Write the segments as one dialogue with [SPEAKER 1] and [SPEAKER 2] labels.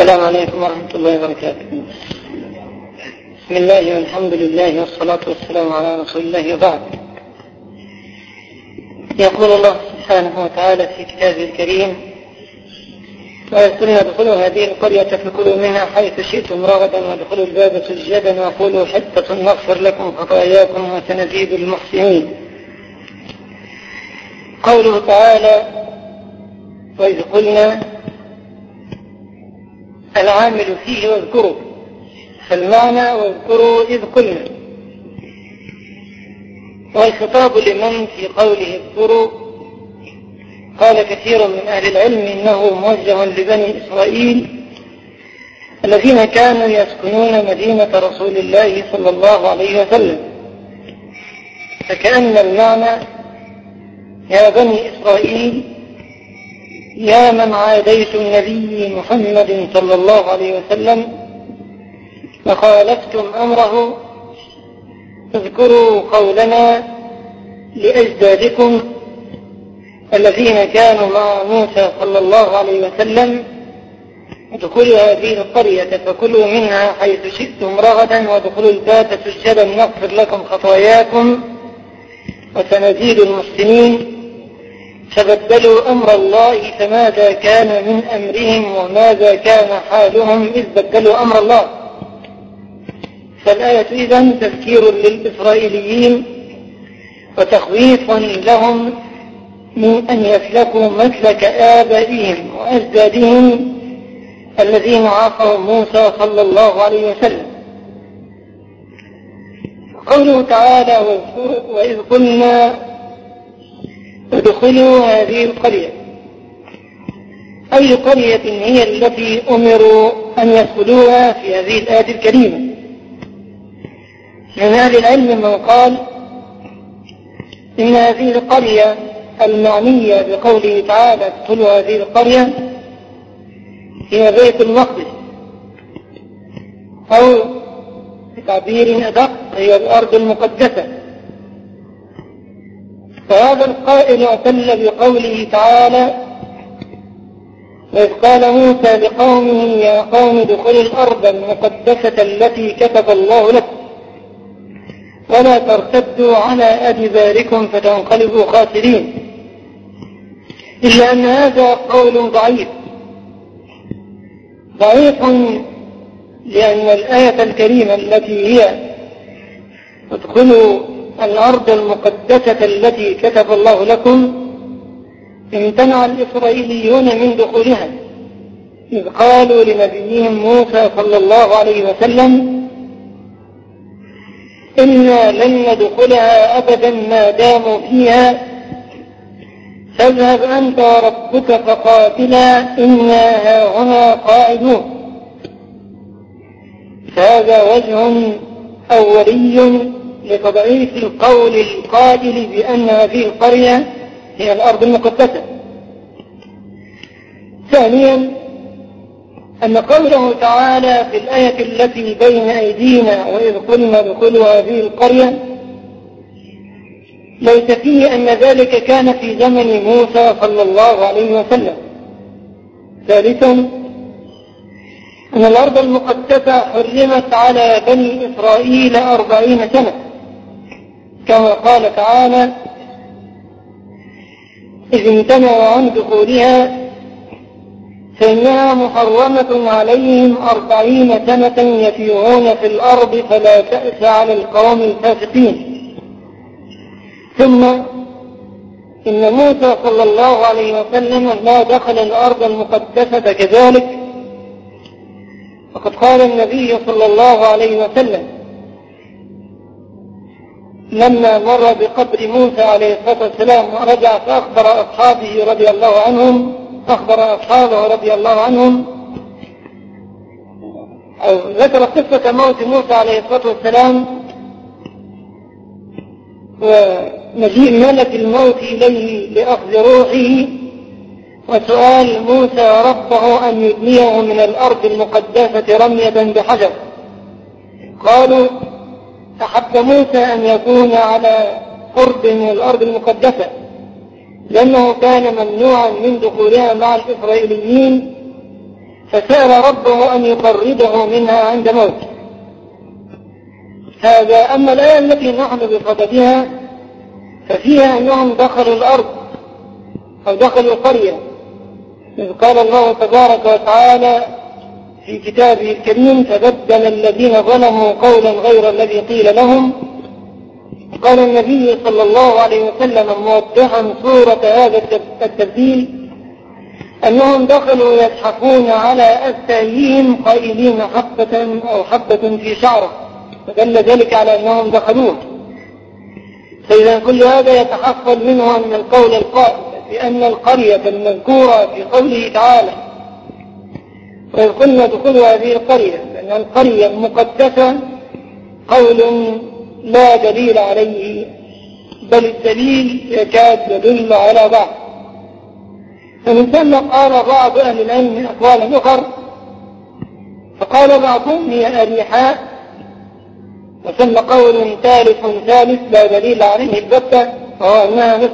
[SPEAKER 1] السلام عليكم ورحمة الله وبركاته. بسم الله والحمد لله والصلاة والسلام على رسول الله وبعد. يقول الله سبحانه وتعالى في كتابه الكريم: وإذ قلنا ادخلوا هذه القرية فكلوا منها حيث شئتم رغدا وادخلوا الباب سجدا وقولوا حطة نغفر لكم خطاياكم وسنزيد المحسنين. قوله تعالى وإذ قلنا العامل فيه واذكروا، فالمعنى واذكروا إذ قلنا، والخطاب لمن في قوله اذكروا. قال كثير من أهل العلم إنه موجه لبني إسرائيل الذين كانوا يسكنون مدينة رسول الله صلى الله عليه وسلم، فكأن المعنى يا بني إسرائيل يا من عاديتم النبي محمد صلى الله عليه وسلم وخالفتم أمره، اذكروا قولنا لأجدادكم الذين كانوا مع موسى صلى الله عليه وسلم: ادخلوا هذه القرية فكلوا منها حيث شئتم رغدا وادخلوا الباب سجدا نغفر لكم خطاياكم وسنزيد المحسنين. فبدلوا أمر الله فماذا كان من أمرهم وماذا كان حالهم إذ بدلوا أمر الله. فالآية إذن تذكير للإسرائيليين وتخويف لهم من أن يسلكوا مسلك آبائهم وأجدادهم الذين عاصوا موسى صلى الله عليه وسلم. قوله تعالى وإذ قلنا ادخلوا هذه القرية، أي قرية هي التي أمروا أن يدخلوها في هذه الآية الكريمة؟ من أهل العلم من قال إن هذه القرية المعنية بقوله تعالى ادخلوا هذه القرية هي بيت المقدس، أو بتعبير أدق هي الأرض المقدسة. فهذا القائل اعتل بقوله تعالى: وإذ قال موسى لقومه يا قوم ادخلوا الأرض المقدسة التي كتب الله لكم ولا ترتدوا على أدباركم فتنقلبوا خاسرين. إلا أن هذا قول ضعيف لأن الآية الكريمة التي هي ادخلوا الأرض المقدسة التي كتب الله لكم امتنع الإسرائيليون من دخولها، إذ قالوا لنبيهم موسى صلى الله عليه وسلم: إنا لن ندخلها أبدا ما داموا فيها فاذهب أنت وربك فقاتلا إنا هاهنا قاعدون. فهذا وجه أولي لتضعيف القول القائل بأن هذه القرية هي الأرض المقدسة. ثانيا أن قوله تعالى في الآية التي بين أيدينا وإذ قلنا ادخلوا هذه القرية ليس فيه أن ذلك كان في زمن موسى صلى الله عليه وسلم. ثالثا أن الأرض المقدسة حرمت على بني إسرائيل 40 سنة كما قال تعالى: إذ امتنعوا عن دخولها فإنها محرمة عليهم 40 سنة يتيهون في الأرض فلا تأس على القوم الفاسقين. ثم إن موسى صلى الله عليه وسلم ما دخل الأرض المقدسة كذلك، وقد قال النبي صلى الله عليه وسلم لما مر بقبر موسى عليه الصلاة والسلام ورجع فأخبر أصحابه رضي الله عنهم أو ذكر قصة موت موسى عليه الصلاة والسلام ومجيء ملك الموت إليه لأخذ روحه وسؤال موسى ربه أن يدنيه من الأرض المقدسة رمية بحجر. قالوا: أحب موسى أن يكون على قرب من الأرض المقدسة لأنه كان ممنوعا من دخولها مع الإسرائيليين فسأل ربه أن يقربه منها عند موته. هذا. أما الآية التي نحن بصددها ففيها أنهم دخلوا الأرض أو دخلوا القرية، إذ قال الله تبارك وتعالى في كتابه الكريم: فبدل الذين ظلموا قولا غير الذي قيل لهم. قال النبي صلى الله عليه وسلم موضحا صورة هذا التبديل أنهم دخلوا يزحفون على أستاهيهم قائلين حبة أو حبة في شعره، فدل ذلك على أنهم دخلوه. فإذا كل هذا يتحصل منه أن القول القائل بأن القرية المذكورة في قوله تعالى: وإذ قلنا ادخلوا هذه القرية، لأن القرية المقدسة، قول لا دليل عليه، بل الدليل يكاد يدل على بعض. فمن ثم قال بعض أهل العلم أقوالا أخرى، فقال بعضهم هي أريحاء، وثم قول ثالث لا دليل عليه البتة، وهو أنها مصر.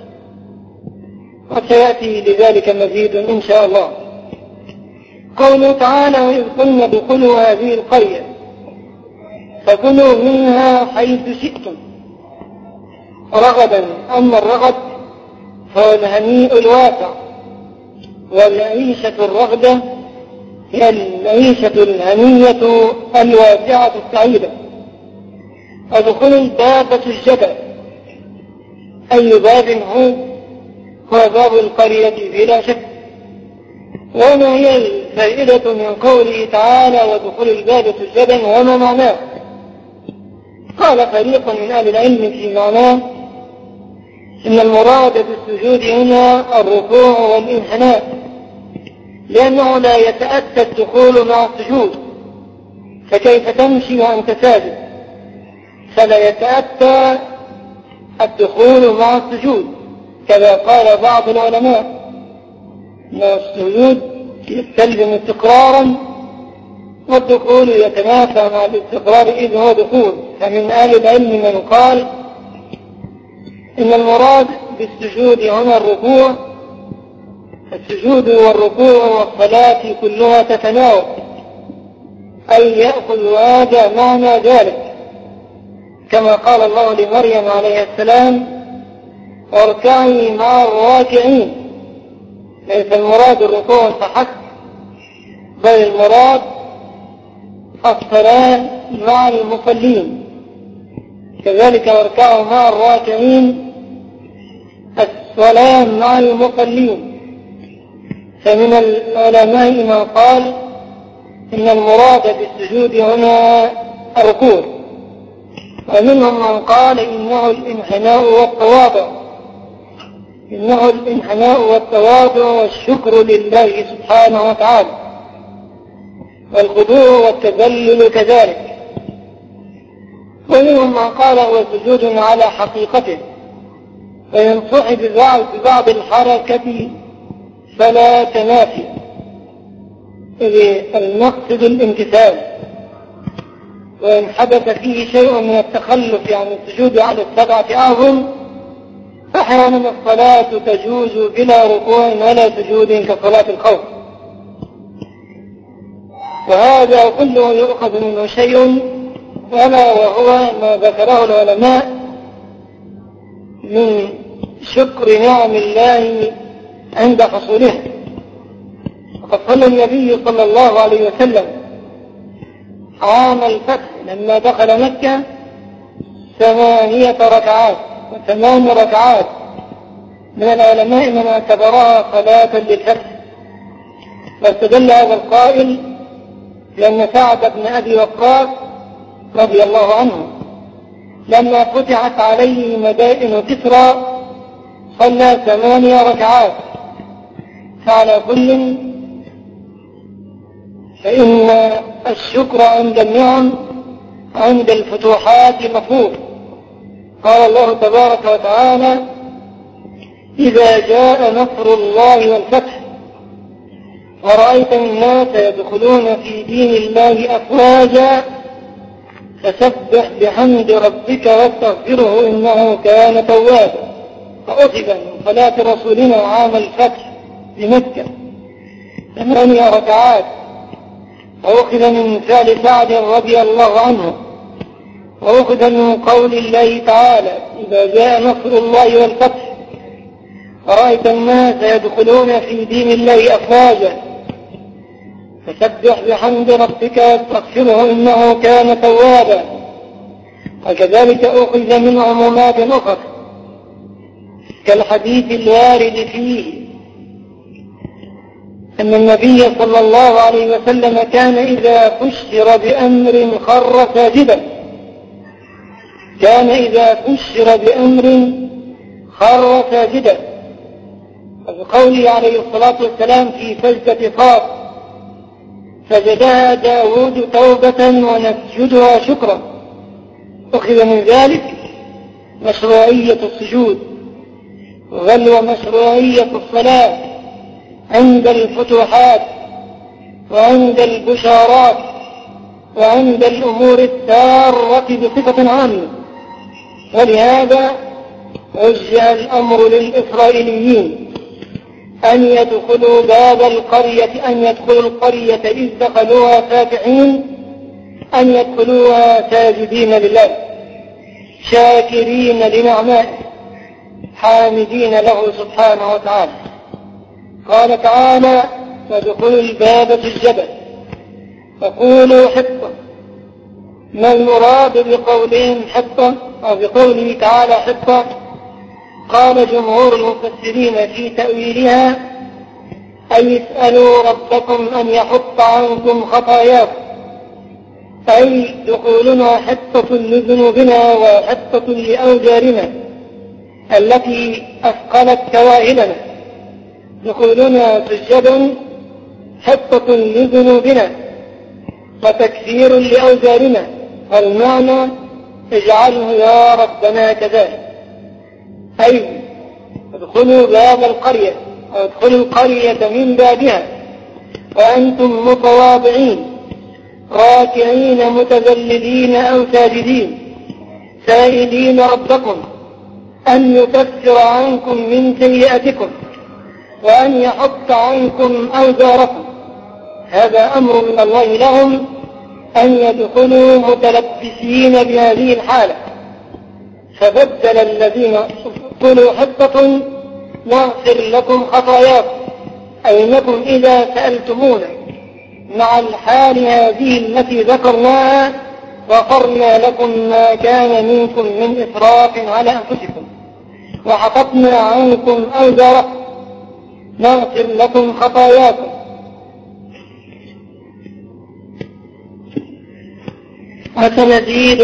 [SPEAKER 1] قد سيأتي لذلك مزيد إن شاء الله. قوله تعالى: وإذ قلنا ادخلوا هذه القرية فكلوا منها حيث شئتم رغدا. أما الرغد فهو الهنيء الواسع، والعيشة الرغدة هي العيشة الهنية الواسعة السعيدة. ادخلوا الباب سجدا، أي باب هو باب القرية بلا شك. وما هي الفائدة من قوله تعالى: وادخلوا الباب سجدا، وما معناه؟ قال فريق من أهل العلم في معناه إن المراد بالسجود هنا الركوع والانحناء، لأنه لا يتأتى الدخول مع السجود، فكيف تمشي وأنت ساجد؟ فلا يتأتى الدخول مع السجود، كذا قال بعض العلماء أن السجود يستلزم استقرارا، والدخول يتنافى مع الاستقرار إذ هو دخول. فمن أهل العلم من قال إن المراد بالسجود هنا الركوع، السجود والركوع والصلاة كلها تتناوب، أي يأخذ هذا معنى ذلك، كما قال الله لمريم عليه السلام: واركعي مع الراكعين. ليس المراد الركوع فحسب، بل المراد الصلاة مع المصلين. كذلك واركعوا مع الراكعين، الصلاة مع المصلين. فمن العلماء من قال إن المراد بالسجود هنا الركوع، ومنهم من قال إنه الانحناء والتواضع والشكر لله سبحانه وتعالى، والخضوع والتذلل كذلك. ومنهم من قال هو سجود على حقيقته، وينصح ببعض الحركة فلا تنافي، إذ المقصد الامتثال. وإن حدث فيه شيء من التخلف عن السجود على السبعة أعظم، فأحيانا الصلاة تجوز بلا ركوع ولا سجود كصلاة الخوف. وهذا كله يؤخذ منه شيء، ولا وهو ما ذكره العلماء من شكر نعم الله عند حصولها. وقد صلى النبي صلى الله عليه وسلم عام الفتح لما دخل مكة 8 ركعات و8 ركعات، من العلماء من اعتبرها صلاة للفتح. واستدل هذا القائل لأن سعد بن أبي وقاص رضي الله عنه لما فتحت عليه مدائن كسرى صلى 8 ركعات. فعلى كل فإن الشكر عند النعم عند الفتوحات مفروض. قال الله تبارك وتعالى: إذا جاء نصر الله والفتح ورأيت الناس يدخلون في دين الله أفواجا فسبح بحمد ربك واستغفره إنه كان توابا. فأخذ من صلاة رسولنا عام الفتح بمكة 8 ركعات، وأخذ من فعل سعد رضي الله عنه، وأخذ من قول الله تعالى: إذا جاء نصر الله والفتح ورأيت الناس يدخلون في دين الله أفواجا فسبح بحمد ربك واستغفره إنه كان توابا. وكذلك أخذ من عمومات أخرى كالحديث الوارد فيه أن النبي صلى الله عليه وسلم كان إذا بشر بأمر خر ساجدا، خر ساجدا. وبقوله عليه الصلاة والسلام في سجدة صاد: سجدها داود توبة ونسجدها شكرا. أخذ من ذلك مشروعية السجود، بل ومشروعية الصلاة عند الفتوحات وعند البشارات وعند الأمور السارة بصفة عامة. ولهذا وجه الأمر للإسرائيليين أن يدخلوا القرية إذ دخلوها فاتحين، أن يدخلوها ساجدين لله شاكرين لنعمائه حامدين له سبحانه وتعالى. قال تعالى: فادخلوا الباب سجدا فقولوا حطة. ما المراد بقولهم حطة أو بقوله تعالى حطة؟ قال جمهور المفسرين في تأويلها: أي اسألوا ربكم أن يحط عنكم خطاياكم، أي دخولنا حطة لذنوبنا وحطة لأوجارنا التي أثقلت كواهلنا. دخولنا سجدا حطة لذنوبنا وتكثير لأوزارنا، والمعنى: اجعله يا ربنا كذلك. أي ادخلوا باب القرية أو ادخلوا القرية من بابها وأنتم متواضعين راكعين متذللين أو ساجدين سائلين ربكم أن يكفر عنكم من سيئاتكم وأن يحط عنكم أوزاركم. هذا أمر من الله لهم أن يدخلوا متلبسين بهذه الحالة. فبدل الذين قلوا حطة نغفر لكم خطاياكم، أي أنكم إذا سألتمونا مع الحال هذه التي ذكرناها غفرنا لكم ما كان منكم من إسراف على أنفسكم وحططنا عنكم أوزاركم نغفر لكم خطاياكم. وسنزيد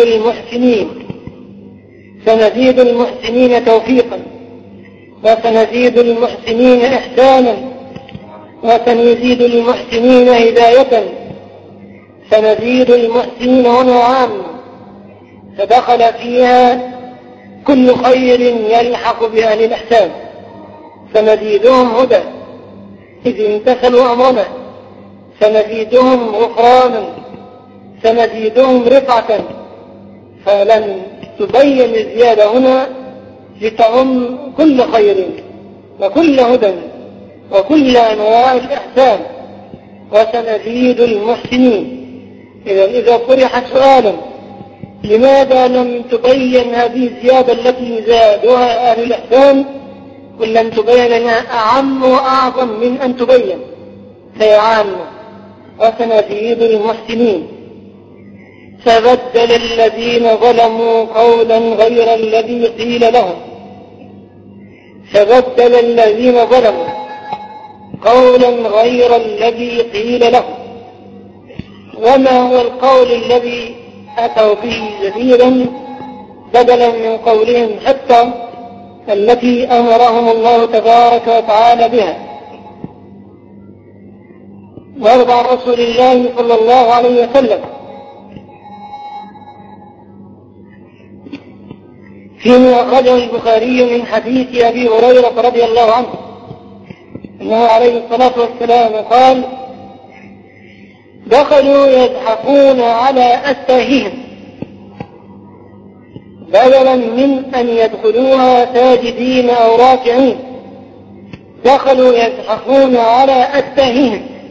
[SPEAKER 1] المحسنين توفيقا، وسنزيد المحسنين إحسانا، وسنزيد المحسنين هداية. سنزيد المحسنين هنا عامة فدخل فيها كل خير يلحق بأهل الإحسان. سنزيدهم هدى إذ امتثلوا أمرنا، سنزيدهم غفرانا، سنزيدهم رفعة. فلن تبين الزيادة هنا لتعم كل خير وكل هدى وكل أنواع الإحسان. وسنزيد المحسنين. إذا طرح سؤالا لماذا لم تبين هذه الزيادة التي زادها أهل الإحسان ولم تبين أنها أعم وأعظم من أن تبين؟ هي عامة. وسنزيد المحسنين. فبدل الذين ظلموا قولا غير الذي قيل لهم. فبدل الذين ظلموا قولا غير الذي قيل لهم. وما هو القول الذي أتوا به جديدا بدلا من قولهم حتى التي أمرهم الله تبارك وتعالى بها؟ وارض عن رسول الله صلى الله عليه وسلم فيما أخرجه البخاري من حديث أبي هريرة رضي الله عنه أنه عليه الصلاة والسلام قال: دخلوا يزحفون على أستاههم بدلا من أن يدخلوها ساجدين أو راكعين. دخلوا يزحفون على أستاههم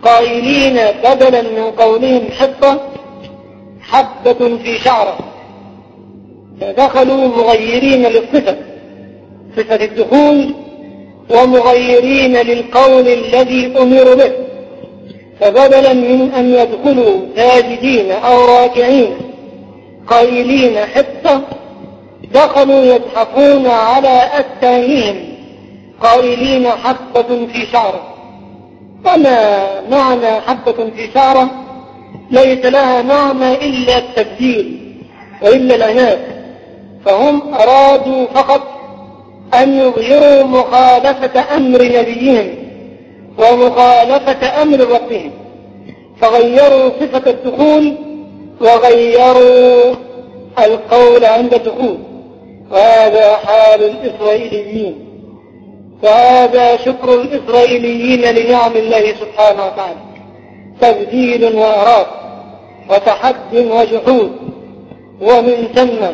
[SPEAKER 1] قائلين بدلا من قولهم حطة حبة في شعرة، فدخلوا مغيرين للصفة، صفة الدخول، ومغيرين للقول الذي أمروا به، فبدلا من أن يدخلوا ساجدين أو راكعين قائلين حطة، دخلوا يزحفون على أستاههم قائلين حبة في شعرة. وما معنى حبة في شعرة؟ ليس لها معنى إلا التبديل وإلا العناد، فهم أرادوا فقط أن يظهروا مخالفة أمر نبيهم ومخالفة أمر ربهم، فغيروا صفة الدخول وغيروا القول عند الدخول، وهذا حال الإسرائيليين، وهذا شكر الإسرائيليين لنعم الله سبحانه وتعالى، تبديل وإعراض وتحد وجحود. ومن ثم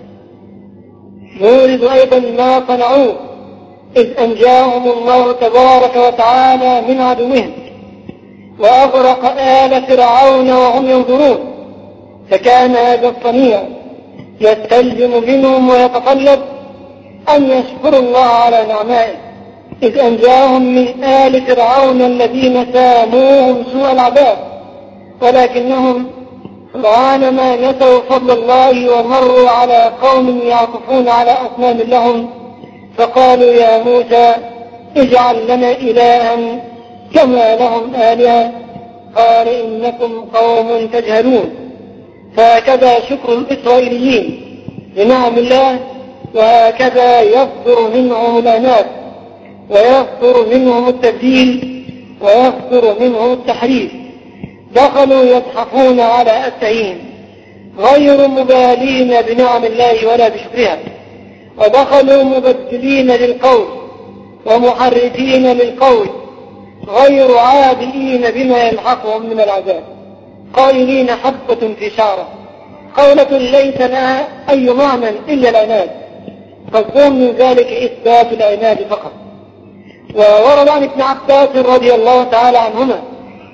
[SPEAKER 1] نورد أيضا ما صنعوه إذ أنجاهم الله تبارك وتعالى من عدوهم وأغرق آل فرعون وهم ينظرون، فكان هذا الصنيع يستلزم منهم ويتطلب أن يشكروا الله على نعمائه إذ أنجاهم من آل فرعون الذين ساموهم سوء العذاب، ولكنهم طالما نسوا فضل الله ومروا على قوم يعكفون على أصنام لهم، فقالوا يا موسى اجعل لنا إلها كما لهم آلهة، قال إنكم قوم تجهلون. فهكذا شكر الإسرائيليين لنعم الله، وهكذا يصدر منهم العناد ويصدر منهم التبديل ويصدر منهم التحريف. دخلوا يزحفون على أسعين غير مبالين بنعم الله ولا بشكرها، ودخلوا مبدلين للقول ومحرفين للقول غير عابئين بما يلحقهم من العذاب، قائلين حبة في شعرة، قولة ليس لها أي معنى إلا العناد، فالظن من ذلك إثبات العناد فقط. وورد عن ابن عباس رضي الله تعالى عنهما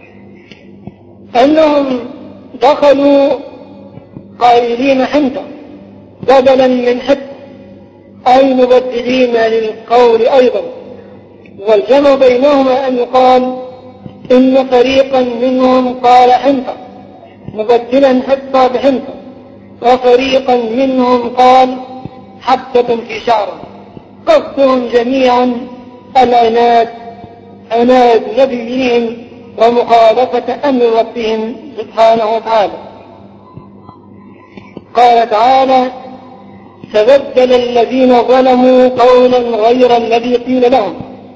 [SPEAKER 1] أنهم دخلوا قائلين حنطة بدلا من حب، أي مبدلين للقول أيضا، والجمع بينهما أن يقال إن فريقا منهم قال حنطة مبدلا حبة بحنطة، وفريقا منهم قال حبة في شعره، قصدهم جميعا العناد، عناد نبيهم ومخالفة أمر ربهم سبحانه وتعالى. قال تعالى فبدل الذين ظلموا قولا غير الذي قيل لهم.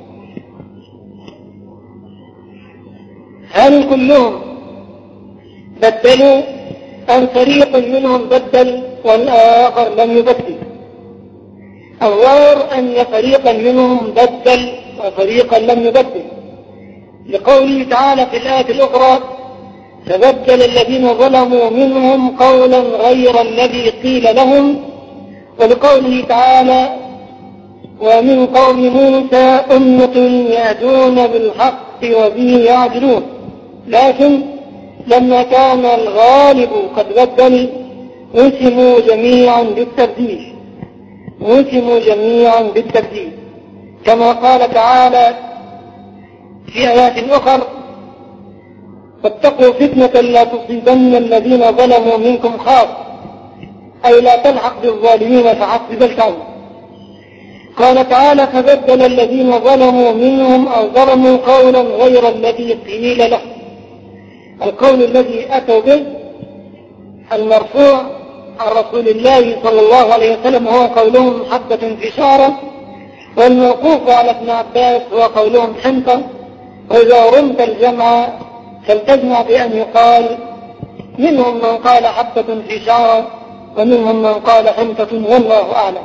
[SPEAKER 1] هل كلهم بدلوا أم فريق منهم بدل والآخر لم يبدل؟ الظاهر أن فريقا منهم بدل وفريقا لم يبدل، لقوله تعالى في الآية الأخرى فبدل الذين ظلموا منهم قولا غير الذي قيل لهم، ولقوله تعالى ومن قوم موسى أمة يهدون بالحق وبه يعدلون، لكن لما كان الغالب قد بدل وسموا جميعا بالتبديل، وسموا جميعا بالتبديل، كما قال تعالى في آيات أخر فاتقوا فتنة لا تصيبن الذين ظلموا منكم خاصة، أي لا تلحق بالظالمين فعصب الكون. قال تعالى فبدل الذين ظلموا منهم أو ظلموا قولا غير الذي قيل له، القول الذي أتوا به المرفوع عن رسول الله صلى الله عليه وسلم هو قولهم حبة في شعرة، والموقوف على ابن عباس هو قولهم حنطة. وإذا رمت الجمع فلتجمع بأن يقال منهم من قال حبة في شعرة ومنهم من قال حنطة، والله أعلم.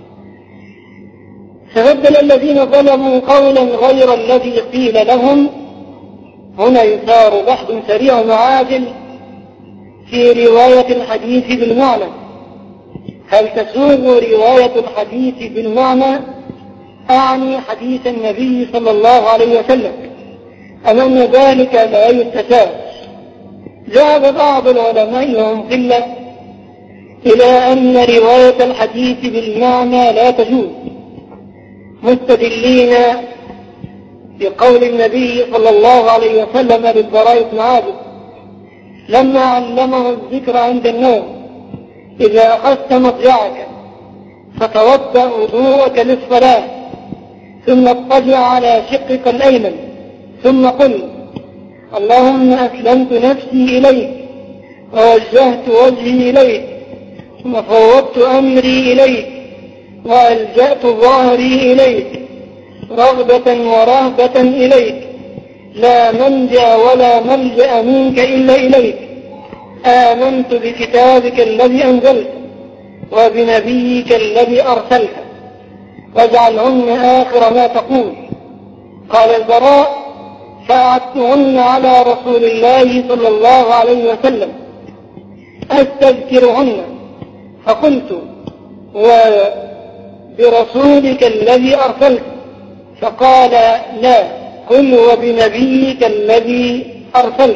[SPEAKER 1] فبدل الذين ظلموا قولا غير الذي قيل لهم، هنا يثار بحث سريع وعاجل في رواية الحديث بالمعنى، هل تسوغ رواية الحديث بالمعنى؟ أعني حديث النبي صلى الله عليه وسلم، أم أن ذلك لا يستشاف. ذهب بعض العلماء وهم قلة إلى أن رواية الحديث بالمعنى لا تجوز، مستدلين بقول النبي صلى الله عليه وسلم للبراء بن عازب لما علمه الذكر عند النوم: إذا أخذت مضجعك فتوضأ وضوءك للصلاة، ثم اضطجع على شقك الأيمن، ثم قل: اللهم أسلمت نفسي إليك ووجهت وجهي إليك وفوضت أمري إليك وألجأت ظهري إليك رغبة ورهبة إليك، لا منجأ ولا ملجأ منك إلا إليك، آمنت بكتابك الذي أنزلت وبنبيك الذي أرسلت، واجعلهن آخر ما تقول. قال البراء: فأعدتهن على رسول الله صلى الله عليه وسلم أستذكرهن، فقلت: وبرسولك الذي أرسلت؟ فقال: لا، قل وبنبيك الذي أرسلت.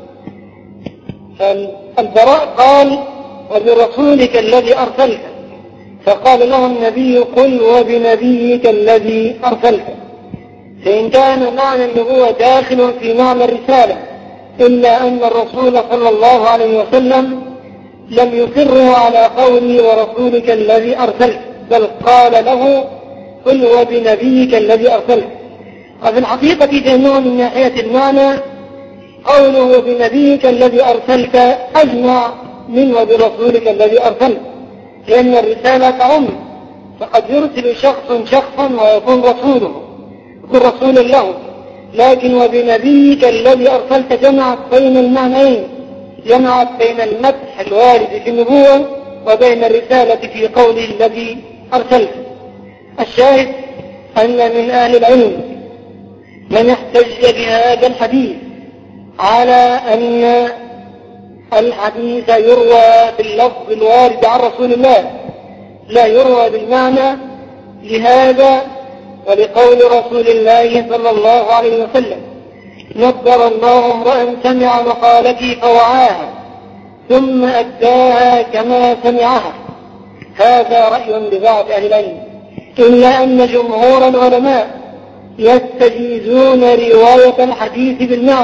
[SPEAKER 1] فالبراء قال: وبرسولك الذي أرسلت، فقال له النبي: قل وبنبيك الذي أرسلت. فإن كان معنى النبوة داخل في معنى الرسالة، إلا أن الرسول صلى الله عليه وسلم لم يقره على قوله ورسولك الذي أرسلت، بل قال له: قل وبنبيك الذي أرسلت. وفي الحقيقة جميع من ناحية المعنى قوله بنبيك الذي أرسلت أجمع من وبرسولك الذي أرسلت، لأن الرسالة تعم، فقد يرسل شخصا ويكون رسولا له، لكن وبنبيك الذي أرسلت جمعت بين المعنيين، جمعت بين المدح الوارد في النبوة وبين الرسالة في قوله الذي أرسلت. الشاهد أن من أهل العلم من احتج بهذا الحديث على أن الحديث يروى باللفظ الوارد عن رسول الله، لا يروى بالمعنى، لهذا ولقول رسول الله صلى الله عليه وسلم: نبر الله امرأ سمع مقالتي فوعاها ثم أداها كما سمعها. هذا رأي لبعض أهل العلم، إلا أن جمهور العلماء يستجيزون رواية الحديث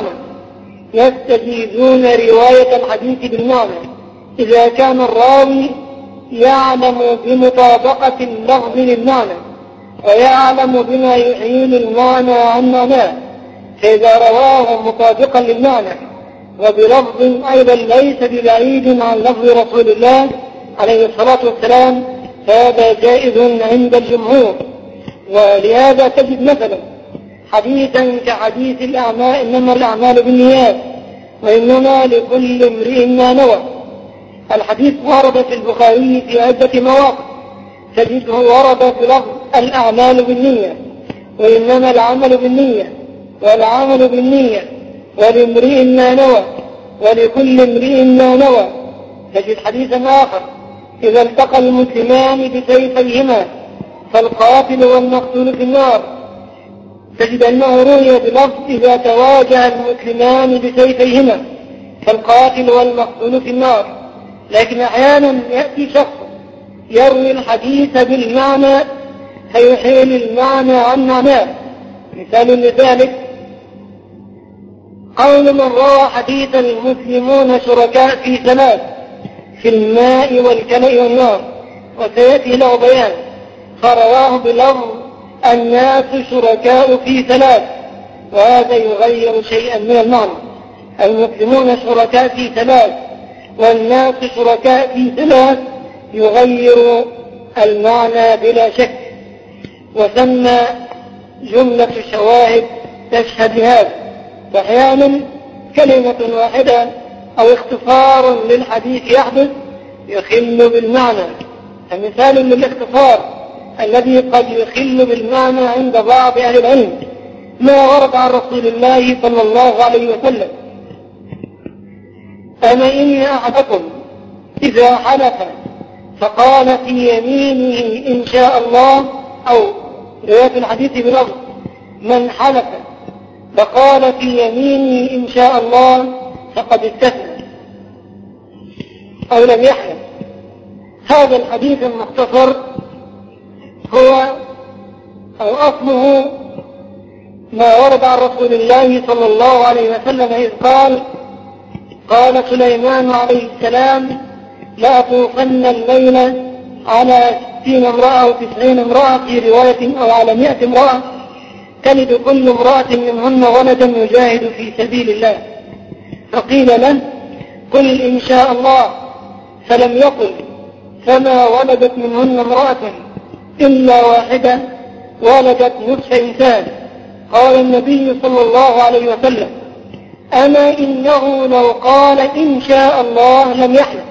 [SPEAKER 1] بالمعنى إذا كان الراوي يعلم بمطابقة اللفظ للمعنى ويعلم بما يحيل المعنى عن معناه، فإذا رواه مطابقا للمعنى وبلفظ أيضا ليس ببعيد عن لفظ رسول الله عليه الصلاة والسلام فهذا جائز عند الجمهور. ولهذا تجد مثلا حديثا كحديث الأعمال: إنما الأعمال بالنيات وإنما لكل امرئ ما نوى. الحديث ورد في البخاري في عدة مواقف، تجده ورد بلفظ الأعمال بالنية، وإنما العمل بالنية، والعمل بالنية، ولامرئ ما نوى، ولكل امرئ ما نوى. تجد حديثا آخر: إذا التقى المسلمان بسيفيهما فالقاتل والمقتول في النار. تجد أنه روي بلفظ: إذا تواجه المسلمان بسيفيهما فالقاتل والمقتول في النار. لكن أحيانا يأتي شخص يروي الحديث بالمعنى فيحيل المعنى عن معناه. مثال لذلك قول من روى حديث: المسلمون شركاء في ثلاث: في الماء والكلأ والنار، وسيأتي له بيان، فرواه بلفظ: الناس شركاء في ثلاث، وهذا يغير شيئا من المعنى. المسلمون شركاء في ثلاث والناس شركاء في ثلاث يغير المعنى بلا شك. وثم جملة شواهد تشهد هذا. فأحيانا كلمة واحدة أو اختصار للحديث يحدث يخل بالمعنى. فمثال للاختصار الذي قد يخل بالمعنى عند بعض أهل العلم ما ورد عن رسول الله صلى الله عليه وسلم: أما إن أحدكم إذا حلف فقال في يمينه إن شاء الله، أو رواية الحديث بلفظ: من حلف فقال في يميني إن شاء الله فقد استثنى أو لم يحلف. هذا الحديث المختصر هو أو أصله ما ورد عن رسول الله صلى الله عليه وسلم إذ قال سليمان عليه السلام: لا أطوفن الليلة على 60 امرأة أو 90 امرأة في رواية أو على 100 امرأة تلد كل امرأة منهن ولدا يجاهد في سبيل الله. فقيل له: قل إن شاء الله، فلم يقل، فما ولدت منهن امرأة إلا واحدة ولدت نصف إنسان. قال النبي صلى الله عليه وسلم: أما إنه لو قال إن شاء الله لم يحلف.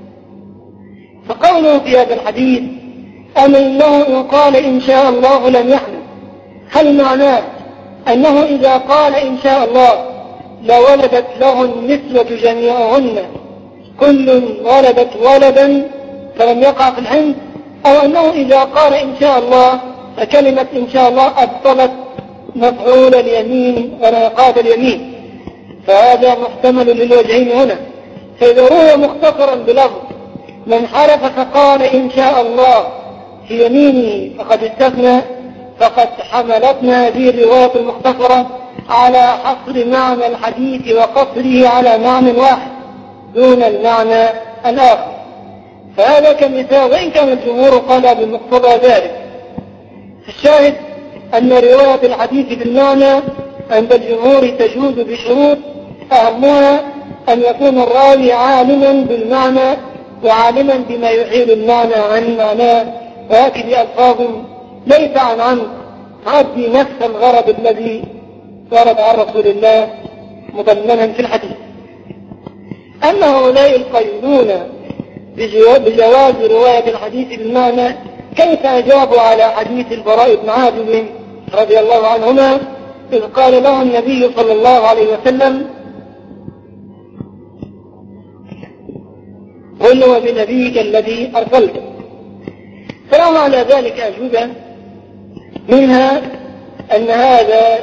[SPEAKER 1] فقوله في هذا الحديث أما إنه إن قال إن شاء الله لم يحلف، هل معناه أنه إذا قال إن شاء الله لولدت له النسوة جميعهن كل ولدت ولدا فلم يقع في الحنث، أو أنه إذا قال إن شاء الله فكلمة إن شاء الله أبطلت مفعول اليمين ونقاض اليمين؟ فهذا محتمل للوجهين هنا. فإذا روى مختصرا بلفظ من حلف فقال إن شاء الله في يمينه فقد استثنى، فقد حملتنا هذه الرواية المختصرة على حصر معنى الحديث وقصره على معنى واحد دون المعنى الآخر. فهذا كمثال، وإن كان الجمهور قال بمقتضى ذلك. الشاهد أن رواية الحديث بالمعنى عند الجمهور تجوز بشروط، أهمها أن يكون الراوي عالما بالمعنى وعالما بما يحيل المعنى عن معناه، ويأتي بألفاظ ليس عن عمد تعدي نفس الغرض الذي ورد عن رسول الله مضمنا في الحديث. أما هؤلاء القيلون بجواز رواية الحديث بالمعنى كيف أجابوا على حديث البراء بن عازب رضي الله عنهما إذ قال له النبي صلى الله عليه وسلم: قل وبنبيك الذي أرسلته. فلهم على ذلك أجوبة، منها أن هذا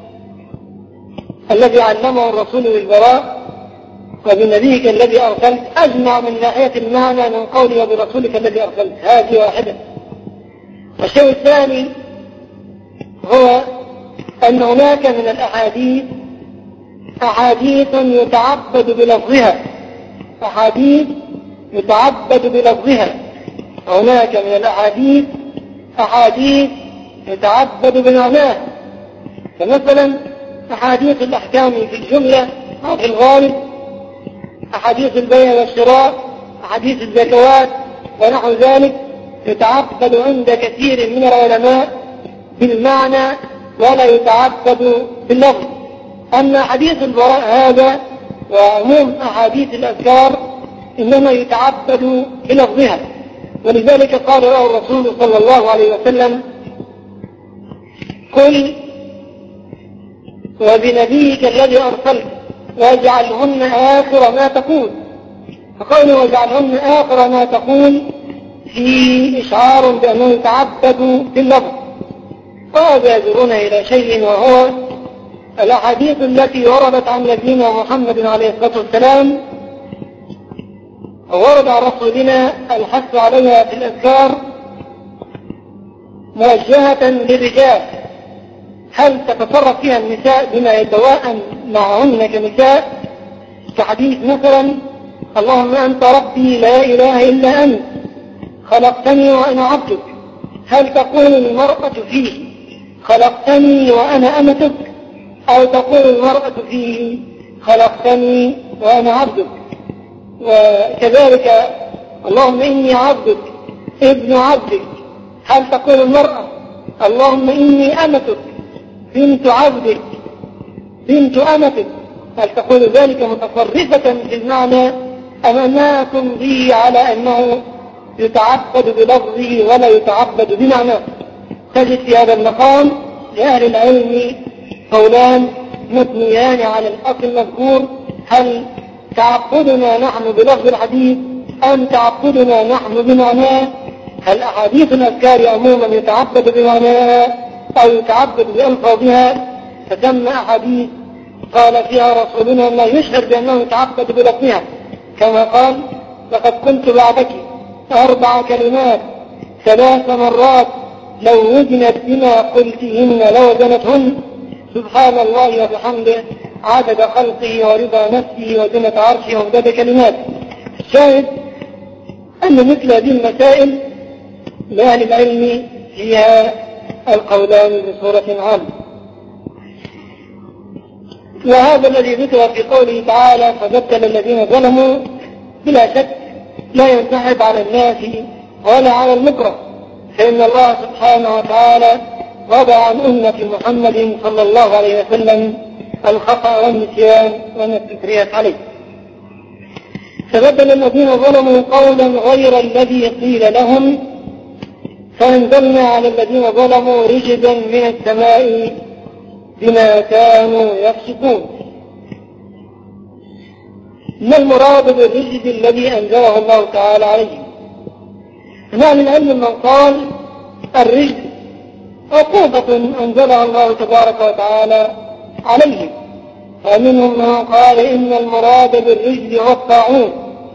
[SPEAKER 1] الذي علمه الرسول بالبراء وبنبيك الذي أرسلت أجمع من ناحية المعنى من قوله وبرسولك الذي أرسلت، هذه واحدة. والشيء الثاني هو أن هناك من الأحاديث أحاديث يتعبد بلفظها، أحاديث يتعبد بلفظها. هناك من الأحاديث أحاديث يتعبد بمعناه، فمثلا أحاديث الأحكام في الجملة أو في الغالب، أحاديث البيع والشراء، أحاديث الزكوات ونحو ذلك، يتعبد عند كثير من العلماء بالمعنى ولا يتعبد باللفظ. أما حديث البراء هذا وعموم أحاديث الأذكار إنما يتعبد بلفظها، ولذلك قال له الرسول صلى الله عليه وسلم: قل وبنبيك الذي أرسلت واجعلهن آخر ما تقول. فقوله واجعلهن آخر ما تقول في إشعار بأنه يتعبد باللفظ. وهذا يجرنا إلى شيء، وهو الأحاديث التي وردت عن نبينا محمد عليه الصلاة والسلام ورد عن رسولنا الحث عليها في الأذكار موجهة للرجال. هل تتصرف فيها النساء بما يتواءم معهن كنساء؟ كحديث مثلا: اللهم أنت ربي لا إله إلا أنت خلقتني وأنا عبدك. هل تقول المرأة فيه خلقتني وأنا أمتك، أو تقول المرأة فيه خلقتني وأنا عبدك؟ وكذلك اللهم إني عبدك ابن عبدك. هل تقول المرأة اللهم إني أمتك بنت عبدك بنت أمتك؟ هل تقول ذلك متصرفة في المعنى أم أنها تمضي على أنه يتعبد بلفظه ولا يتعبد بمعناه؟ تجد في هذا المقام لأهل العلم قولان مبنيان على الأصل المذكور: هل تعبدنا نحن بلفظ الحديث أم تعبدنا نحن بمعناه؟ هل أحاديث الأذكار عموما يتعبد بمعناها أو يتعبد بألفاظها؟ فتم أحاديث قال فيها رسولنا لا يشهد بأنه يتعبد بلفظها، كما قال لقد قلت بعدك 4 كلمات 3 مرات لو وزنت بما قلتهن لوزنتهن، سبحان الله وبحمده عدد خلقه ورضا نفسه وزنة عرشه ومداد كلماته. الشاهد أن مثل هذه المسائل لأهل العلم فيها القولان بصورة عامة. وهذا الذي ذكر في قوله تعالى فبدل الذين ظلموا بلا شك لا ينسحب على الناس ولا على المكره، فإن الله سبحانه وتعالى وضع عن أمة محمد صلى الله عليه وسلم الخطأ والنسيان وما التكريات عليه. فبدل الذين ظلموا قولا غير الذي قيل لهم فأنزلنا على الذين ظلموا رجزا من السماء بما كانوا يفسقون. ما المراد بالرجز الذي أنزله الله تعالى عليهم؟ نعم العلم من قال الرجز عقوبة أنزلها الله تبارك وتعالى عليهم، ومنهم من قال إن المراد بالرجز هو الطاعون،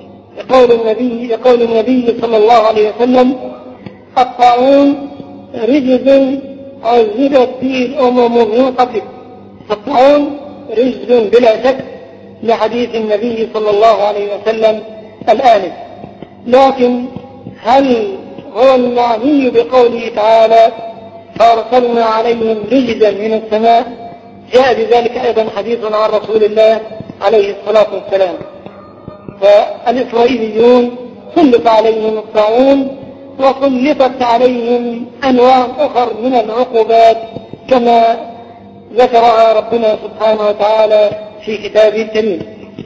[SPEAKER 1] يقول النبي صلى الله عليه وسلم الطاعون رجز عذبت به الأمم من قبل. الطاعون رجز بلا شك لحديث النبي صلى الله عليه وسلم الآنف، لكن هل هو المعني بقوله تعالى فأرسلنا عليهم رجزا من السماء؟ جاء بذلك أيضا حديث عن رسول الله عليه الصلاة والسلام. فالإسرائيليون سلط عليهم الطاعون وسلطت عليهم أنواع أخر من العقوبات كما ذكرها ربنا سبحانه وتعالى في كتابه الكريم.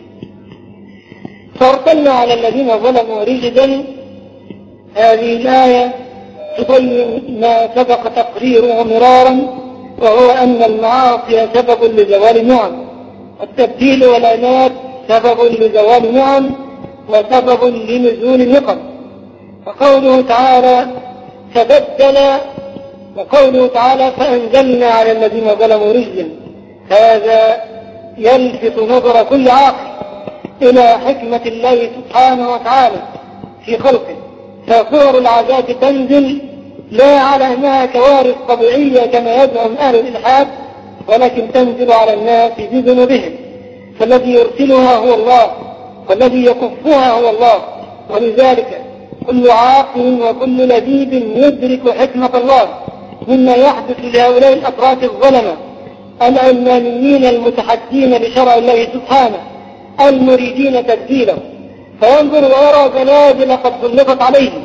[SPEAKER 1] فأرسلنا على الذين ظلموا رجزا، هذه الآية تبين ما سبق تقريره مرارا، وهو أن المعاصي سبب لزوال النعم، والتبديل والعناد سبب لزوال النعم وسبب لنزول النقم. وقوله تعالى تبدل، وقوله تعالى فأنزلنا على الذين ظلموا رجزا، هذا يلفت نظر كل عاقل إلى حكمة الله سبحانه وتعالى في خلقه. فصور العذاب تنزل لا على أنها كوارث طبيعية كما يزعم أهل الإلحاد، ولكن تنزل على الناس بذنوبهم، فالذي يرسلها هو الله والذي يكفها هو الله. ولذلك كل عاقل وكل لبيب يدرك حكمة الله مما يحدث لهؤلاء الأطراف الظلمة العلمانيين المتحدين بشرع الله سبحانه المريدين تبديله، فينظر ويرى زلازل قد سلطت عليهم،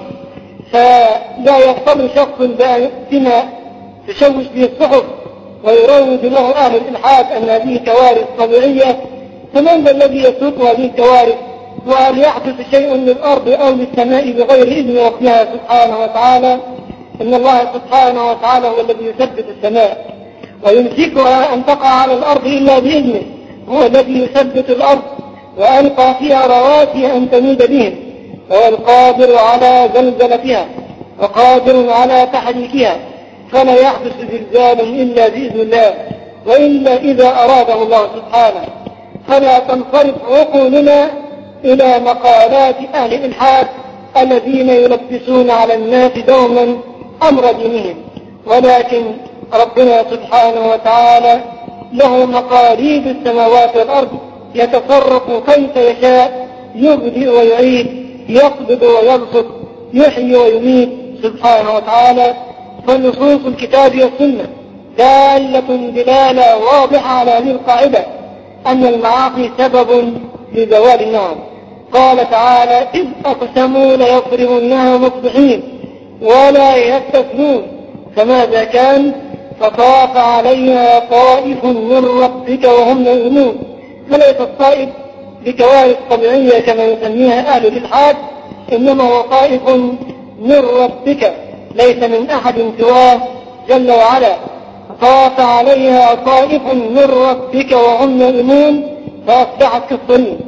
[SPEAKER 1] فلا يقتل شخص بما تشوش به الصحف ويروج له أهل الإلحاد أن هذه كوارث طبيعية، فمن ذا الذي يسوق هذه الكوارث؟ وهل يحدث شيء للأرض أو للسماء بغير إذن ربها سبحانه وتعالى؟ إن الله سبحانه وتعالى هو الذي يثبت السماء ويمسكها أن تقع على الأرض إلا بإذنه، هو الذي يثبت الأرض وألقى فيها رواسي أن تميد بهم، وهو القادر على زلزلتها وقادر على تحريكها، فلا يحدث زلزال إلا بإذن الله وإلا إذا أراده الله سبحانه. فلا تنصرف عقولنا إلى مقالات أهل الإلحاد الذين يلبسون على الناس دوما أمر دينهم، ولكن ربنا سبحانه وتعالى له مقاليد السماوات والأرض يتصرف كيف يشاء، يبدئ ويعيد، يقبض ويبسط، يحيي ويميت سبحانه وتعالى. فنصوص الكتاب والسنة دالة دلالة واضحة على هذه القاعدة أن المعاصي سبب لزوال النعم. قال تعالى إذ أقسموا ليضربنها مصبحين ولا يستثنون، فماذا كان؟ فطاف عليها طائف من ربك وهم نائمون. فليس الطائف بكوارث طبيعية كما يسميها أهل الإلحاد، إنما هو طائف من ربك ليس من أحد سواه جل وعلا. طاف عليها طائف من ربك وهم نائمون فأصبحت كالصريم.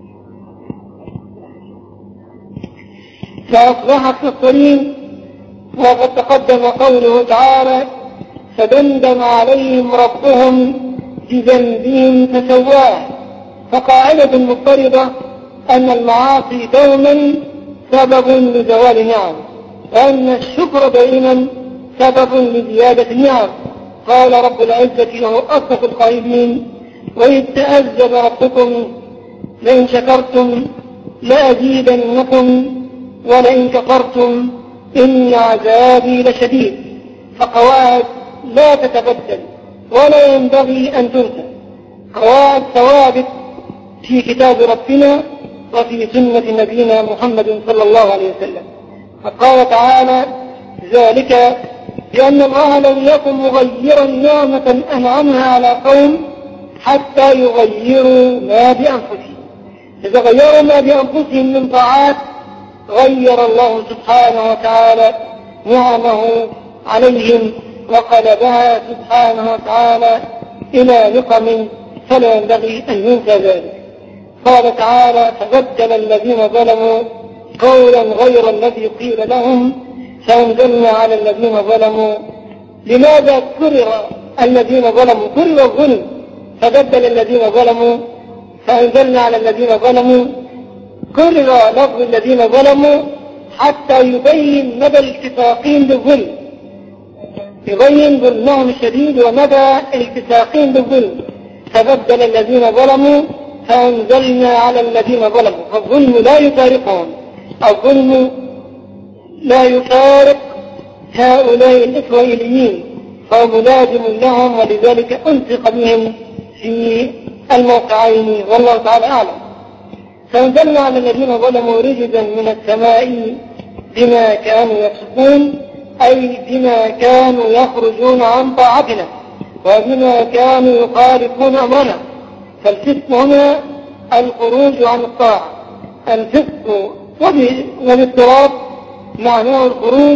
[SPEAKER 1] فأصبحت كالصريم وقد تقدم قوله تعالى: فدمدم عليهم ربهم بذنبهم فسواه. فقاعدة مضطردة أن المعاصي دوما سبب لزوال النعم، وأن الشكر دائما سبب لزيادة النعم. قال رب العزة وهو أصدق القائلين: وإذ تأذن ربكم لئن شكرتم لأزيدنكم ولئن كفرتم إن عذابي لشديد. فقواعد لا تتبدل ولا ينبغي أن تنسى، قواعد ثوابت في كتاب ربنا وفي سنة نبينا محمد صلى الله عليه وسلم. فقال تعالى: ذلك بأن الله لم يكن مغيرا نعمة أنعمها على قوم حتى يغيروا ما بأنفسهم. إذا غيروا ما بأنفسهم من طاعات غير الله سبحانه وتعالى نعمه عليهم وقلبها سبحانه وتعالى إلى نقم، فلا ينبغي أن ينسى ذلك. قال تعالى: فبدل الذين ظلموا قولا غير الذي قيل لهم فأنزلنا على الذين ظلموا. لماذا كرر الذين ظلموا؟ كرر الظلم. فبدل الذين ظلموا فأنزلنا على الذين ظلموا. كرر لفظ الذين ظلموا حتى يبين مدى الالتصاقين بالظلم، يبين ظلمهم الشديد ومدى الالتصاقين بالظلم. فبدل الذين ظلموا فأنزلنا على الذين ظلموا. فالظلم لا يفارقهم، الظلم لا يفارق هؤلاء الإسرائيليين، فهو ملازم لهم، ولذلك ألصق بهم في الموقعين، والله تعالى أعلم. فأنزلنا على الذين ظلموا رجزا من السماء بما كانوا يفسقون، أي بما كانوا يخرجون عن طاعتنا وبما كانوا يخالفون أمرنا. فالفسق هنا الخروج عن الطاعة. الفسق والاضطراب معناه الخروج،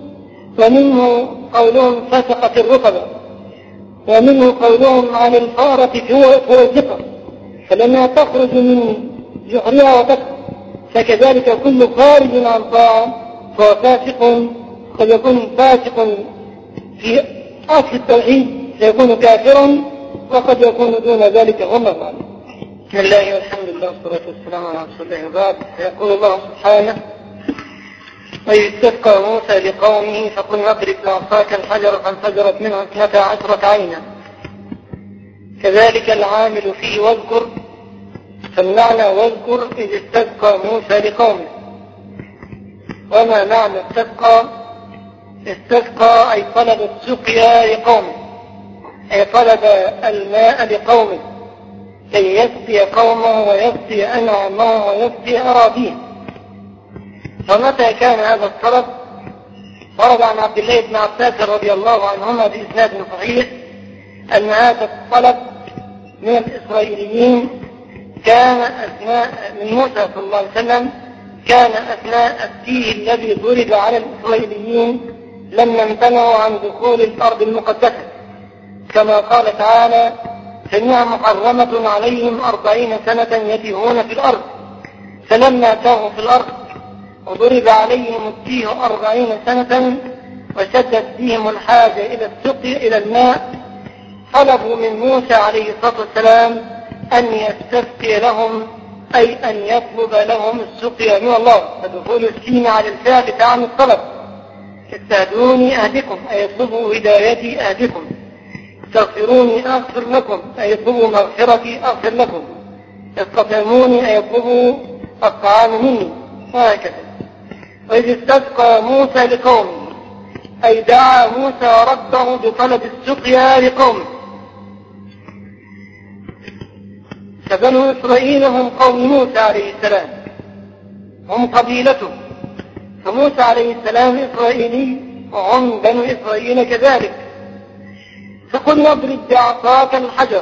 [SPEAKER 1] ومنه قولهم فسقت الرقبة، ومنه قولهم عن الفارة فوق الثقة، فلما تخرج من جحرها وتكفر. فكذلك كل خارج عن طاعة فهو فاسق. قد يكون فاسق في أصل التوحيد فيكون كافرا، وقد يكون دون ذلك والله أعلم. بسم الله والحمد لله والصلاة والسلام على رسول الله وبعد. فيقول الله سبحانه: وإذ استسقى موسى لقومه فقل اضرب بعصاك الحجر فانفجرت منه 12 عينا. كذلك العامل فيه واذكر، فالمعنى واذكر إذ استسقى موسى لقومه. وما معنى استسقى؟ استسقى أي طلب السقيا لقومه، أي طلب الماء لقومه كي يسقي قومه ويسقي أنعامه ويسقي أراضيه. فمتى كان هذا الطلب؟ ورد عن عبد الله بن عباس رضي الله عنهما بإسناد صحيح أن هذا الطلب من الإسرائيليين كان أثناء من موسى صلى الله عليه وسلم، كان أثناء التيه الذي ضرب على الإسرائيليين لما امتنعوا عن دخول الأرض المقدسة، كما قال تعالى: فإنها محرمة عليهم 40 سنة يتيهون في الأرض. فلما تاهوا في الأرض وضرب عليهم التيه 40 سنة وشدت بهم الحاجة إلى السقي إلى الماء، طلبوا من موسى عليه الصلاة والسلام أن يستسقي لهم، أي أن يطلب لهم السقيا من الله. فدخول السين على الفعل تعني الطلب. استهدوني أهدكم، أي اطلبوا هدايتي أهدكم. استغفروني أغفر لكم، أي اطلبوا مغفرتي أغفر لكم. استطعموني، أي اطلبوا الطعام مني، وهكذا. وإذ استسقى موسى لقومه، أي دعا موسى ربه بطلب السقيا لقومه. فبنو إسرائيل هم قوم موسى عليه السلام، هم قبيلته. فموسى عليه السلام إسرائيلي وهم بنو إسرائيل كذلك. فقل اضرب بعصاك الحجر،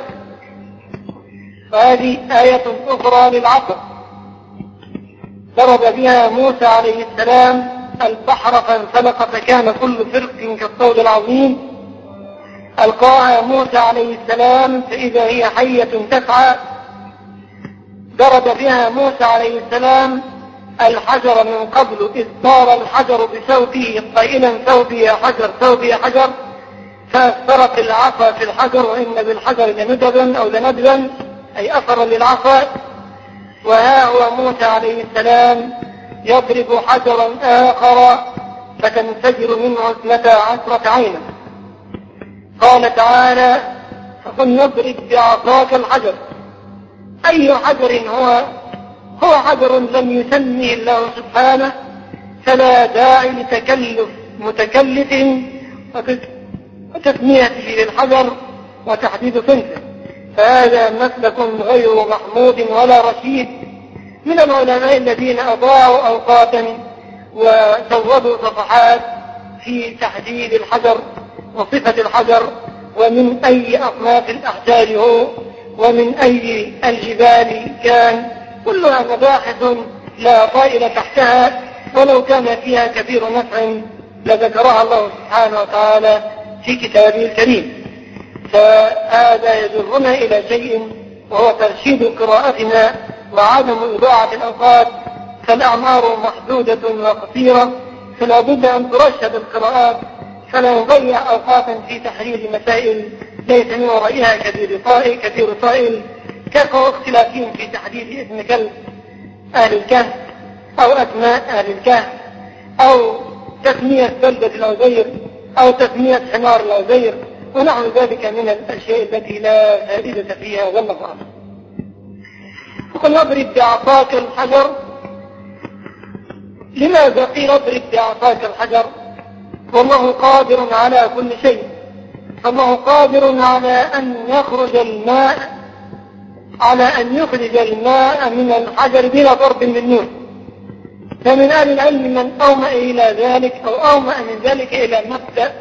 [SPEAKER 1] وهذه آية أخرى للعصا. ضرب بها موسى عليه السلام البحر فانفلق فكان كل فرق كالطود العظيم. ألقاها موسى عليه السلام فإذا هي حية تسعى. ضرب بها موسى عليه السلام الحجر من قبل إذ طار الحجر بصوته قائلا ثوبي يا حجر ثوبي يا حجر، فأثرت العصا في الحجر، وإن بالحجر لندبا أو لندبا أي أثرا للعصا. وها هو موسى عليه السلام يضرب حجرا آخر فتنفجر منه 12 عينا. قال تعالى فقل نضرب بعصاك الحجر. أي حجر هو حجر لم يسميه الله سبحانه، فلا داعي لتكلف متكلف وتسميته للحجر وتحديد صنفه، فهذا مسلك غير محمود ولا رشيد من العلماء الذين أضاعوا أوقاتا وسودوا صفحات في تحديد الحجر وصفة الحجر، ومن أي أصناف الأحجار هو، ومن أي الجبال كان، كلها مباحث لا طائل تحتها، ولو كان فيها كثير نفع لذكرها الله سبحانه وتعالى في كتابه الكريم. فهذا يجرنا إلى شيء وهو ترشيد قراءتنا وعدم إضاعة الأوقات، فالأعمار محدودة وقصيرة، فلا بد أن ترشد القراءات، فلا نضيع أوقاتا في تحرير مسائل ليس من ورائها كثير طائل، كاختلافهم في تحديد اسم كلب أهل الكهف أو أسماء أهل الكهف، أو تسمية بلدة العزير، أو تسمية حمار العزير، ونحو ذلك من الأشياء التي لا فائدة فيها والله أعلم. وقل اضرب بعصاك الحجر. لماذا قيل اضرب بعصاك الحجر؟ والله قادر على كل شيء، فالله قادر على أن يخرج الماء من الحجر بلا ضرب بالنور. فمن أهل العلم من أومأ إلى ذلك أو أومأ من ذلك إلى مبدأ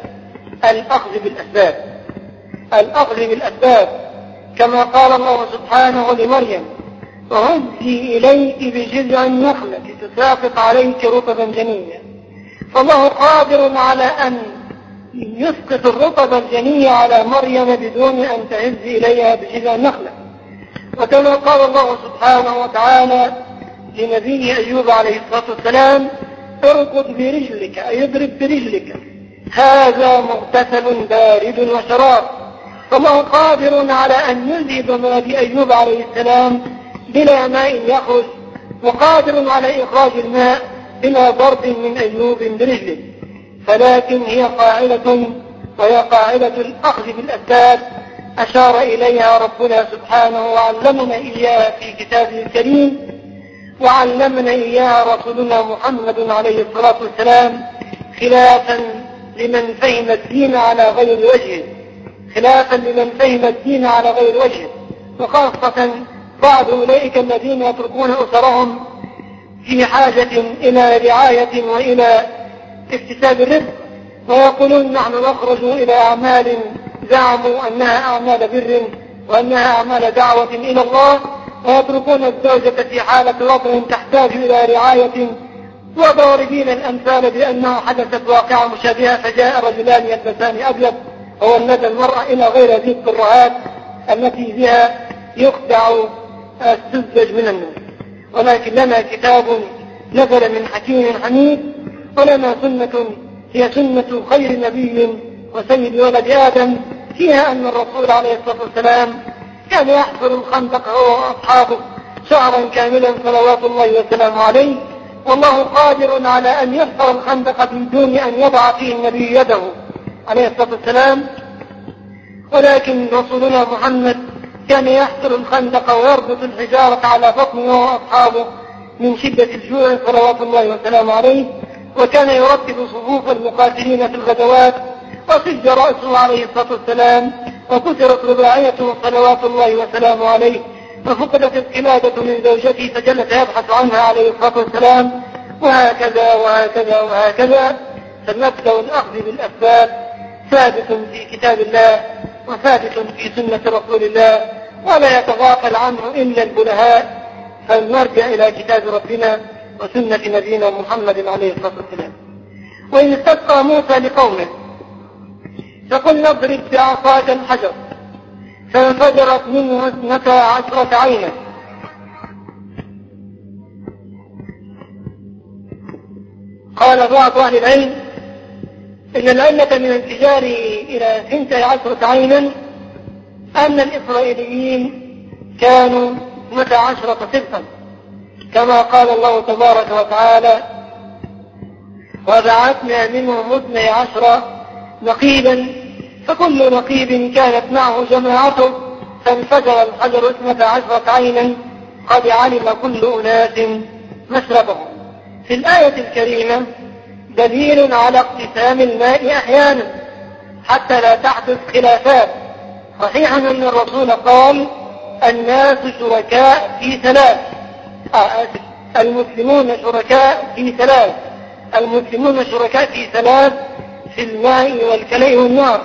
[SPEAKER 1] الأخذ بالأسباب، كما قال الله سبحانه لمريم وهزي إليك بجذع النخلة تساقط عليك رطبا جنيا. فالله قادر على أن يسقط الرطب الجني على مريم بدون أن تهز إليها بجذع النخلة. وكما قال الله سبحانه وتعالى لنبي أيوب عليه الصلاة والسلام اركض برجلك أي اضرب برجلك هذا مغتسل بارد وشراب. فالله قادر على أن يذهب ما بأيوب عليه السلام بلا ماء يخرج، وقادر على إخراج الماء بلا ضرب من أيوب برجله. فلكن هي قاعدة، وهي قاعدة الأخذ بالأسباب أشار إليها ربنا سبحانه وعلمنا إياها في كتابه الكريم، وعلمنا إياها رسولنا محمد عليه الصلاة والسلام، خلافا لمن فهم الدين على غير وجهه، وخاصة بعض أولئك الذين يتركون أسرهم في حاجة إلى رعاية وإلى اكتساب الرزق، ويقولون نحن نخرج إلى أعمال زعموا أنها أعمال بر وأنها أعمال دعوة إلى الله، ويتركون الزوجة في حالة وضع تحتاج إلى رعاية، وضاربين الأمثال بأنه حدثت واقعة مشابهة فجاء رجلان يلبسان أبيض وولد المرأة إلى غير ذي القرآت التي بها يخدع السذج من الناس. ولكن لنا كتاب نزل من حكيم حميد، ولنا سنة هي سنة خير نبي وسيد ولد آدم، فيها أن الرسول عليه الصلاة والسلام كان يحفر الخندق هو وأصحابه شهرا كاملا صلوات الله وسلامه عليه، والله قادر على أن يحفر الخندق بدون أن يضع فيه النبي يده عليه الصلاة والسلام. ولكن رسولنا محمد كان يحفر الخندق ويربط الحجارة على بطنه وأصحابه من شدة الجوع صلوات الله وسلامه عليه، وكان يرتب صفوف المقاتلين في الغزوات، وصج رأسه عليه الصلاة والسلام، وكسرت رباعيته صلوات الله وسلامه عليه، ففقدت القلادة من زوجته فجلس يبحث عنها عليه الصلاة والسلام، وهكذا وهكذا وهكذا. فمبدأ الأخذ بالأسباب ثابت في كتاب الله وثابت في سنة رسول الله، ولا يتغافل عنه إلا البلهاء، فلنرجع إلى كتاب ربنا وسنة نبينا محمد عليه الصلاة والسلام. وإن استسقى موسى لقومه فقل اضرب بعصاك الحجر فانفجرت منه 12 عينا قال بعض أهل العلم إن العلة من انفجار إلى 12 عينا أن الإسرائيليين كانوا 12 صدقا، كما قال الله تبارك وتعالى: وبعثنا منهم 12 نقيبا فكل نقيب كانت معه جماعته فانفجر الحجر 12 عينا قد علم كل أناس مشربهم. في الآية الكريمة دليل على اقتسام الماء أحيانا حتى لا تحدث خلافات. صحيح أن الرسول قال: الناس شركاء في ثلاث، المسلمون شركاء في ثلاث، المسلمون شركاء في ثلاث: في الماء والكلى والنار.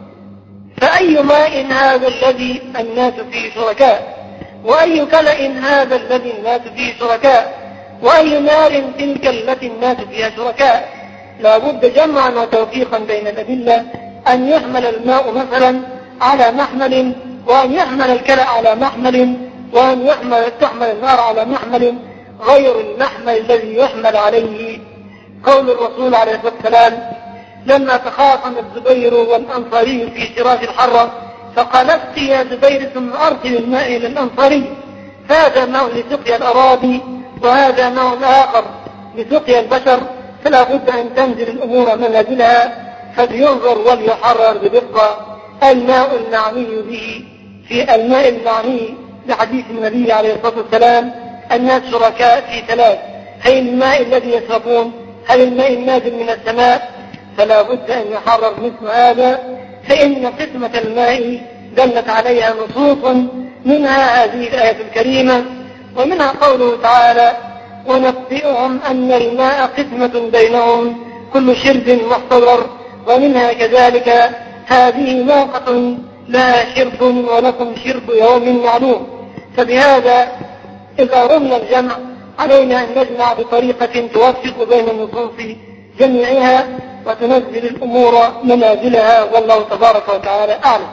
[SPEAKER 1] فأي ماء هذا الذي الناس فيه شركاء؟ وأي كلى هذا الذي الناس فيه شركاء؟ وأي نار تلك التي الناس فيها شركاء؟ لا بد جمعا وتوفيقا بين الأدلة، أن يحمل الماء مثلا على محمل، وأن يحمل الكلى على محمل، وأن تحمل النار على محمل غير المحمل الذي يحمل عليه. قول الرسول عليه الصلاة والسلام لما تخاصم الزبير والأنصاري في شراك الحرة فقال: اسقي يا زبير ثم أرسل الماء إلى الأنصاري. فهذا ماء لسقيا الأراضي وهذا ماء آخر لسقيا البشر، فلا بد أن تنزل الأمور منازلها فلينظر وليحرر بدقة الماء المعني به. في الماء المعني لحديث النبي عليه الصلاة والسلام: الناس شركاء في ثلاث: هل الماء الذي يشربون، هل الماء النازل من السماء؟ فلا بد أن يحرر مثل هذا، فإن قسمة الماء دلت عليها نصوص، منها هذه الآية الكريمة، ومنها قوله تعالى: ونبئهم أن الماء قسمة بينهم كل شرب محتضر. ومنها كذلك هذه ناقة لها شرب ولكم شرب يوم معلوم. فبهذا إذا رمنا الجمع علينا أن نجمع بطريقة توفق بين النصوص جميعها وتنزل الأمور منازلها، والله تبارك وتعالى أعلم.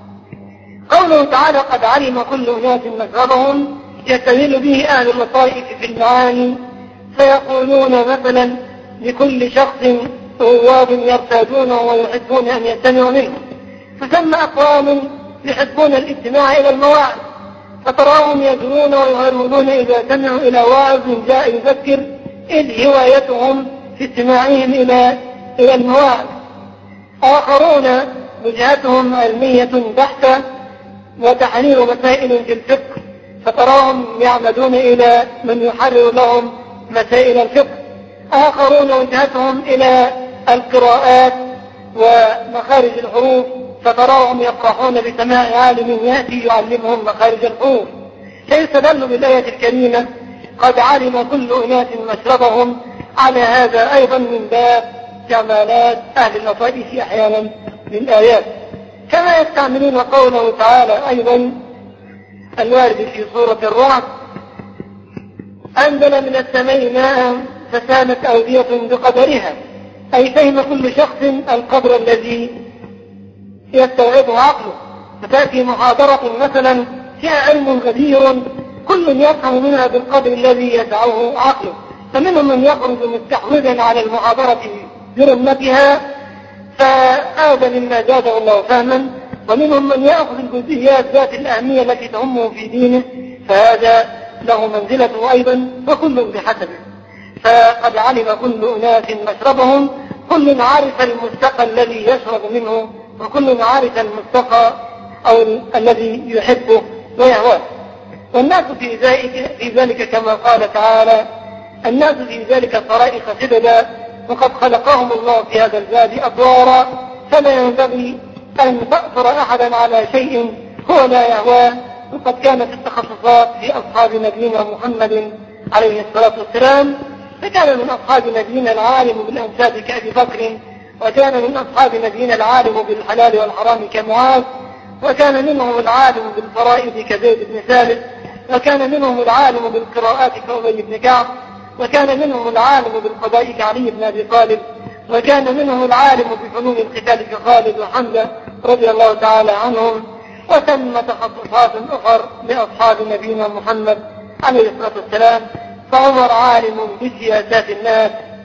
[SPEAKER 1] قوله تعالى: قد علم كل أناس مشربهم، يستدل به أهل اللطائف في المعاني، فيقولون مثلا: لكل شخص رواد يرتادونه ويحبون أن يستمعوا منه. فثم أقوام يحبون الاستماع إلى المواعظ، فتراهم يجرون ويهرولون إذا سمعوا إلى واعظ جاء يذكر، إذ هوايتهم في استماعهم إلى المواعظ. آخرون وجهتهم علمية بحتة وتحرير مسائل في الفقه، فتراهم يعمدون إلى من يحرر لهم مسائل الفقه. آخرون وجهتهم إلى القراءات ومخارج الحروف، فتراهم يفرحون بسماع عالم يأتي يعلمهم مخارج الحروف. فيستدل بالآية الكريمة: قد علم كل أناس مشربهم، على هذا أيضا من باب جمالات أهل اللطائف أحيانا للآيات. كما يستعملون قوله تعالى أيضا الوارد في سورة الرعد: أنزل من السماء ماء فسالت أودية بقدرها، أي فهم كل شخص القدر الذي يستوعبه عقله. فتأتي محاضرة مثلا فيها علم غزير كل يفهم منها بالقدر الذي يدعوه عقله، فمنهم من يخرج مستحوذا على المحاضرة برمتها فهذا مما زاده الله فهما، ومنهم من يأخذ الجزئيات ذات الأهمية التي تهمه في دينه، فهذا له منزلته أيضا، وكل بحسبه. فقد علم كل أناس مشربهم، كل عارف المستقى الذي يشرب منه، وكل عارف المستقى أو الذي يحبه ويهواه. والناس في ذلك كما قال تعالى: الناس في ذلك طرائق سددا، وقد خلقهم الله في هذا الباب أطوارا، فلا ينبغي أن تأثر أحدا على شيء هو لا يهواه. وقد كانت التخصصات في أصحاب نبينا محمد عليه الصلاة والسلام، فكان من أصحاب نبينا العالم بالأنساب كأبي بكر، وكان من أصحاب نبينا العالم بالحلال والحرام كمعاذ، وكان منهم العالم بالفرائض كزيد بن ثابت، وكان منهم العالم بالقراءات كأبي بن كعب، وكان منهم العالم بالقضاء كعلي بن أبي طالب، وكان منهم العالم بفنون القتال كخالد وحمزة رضي الله تعالى عنهم. وثم تخصصات أخرى لأصحاب نبينا محمد عليه الصلاة والسلام، فعمر عالم بسياسات الناس،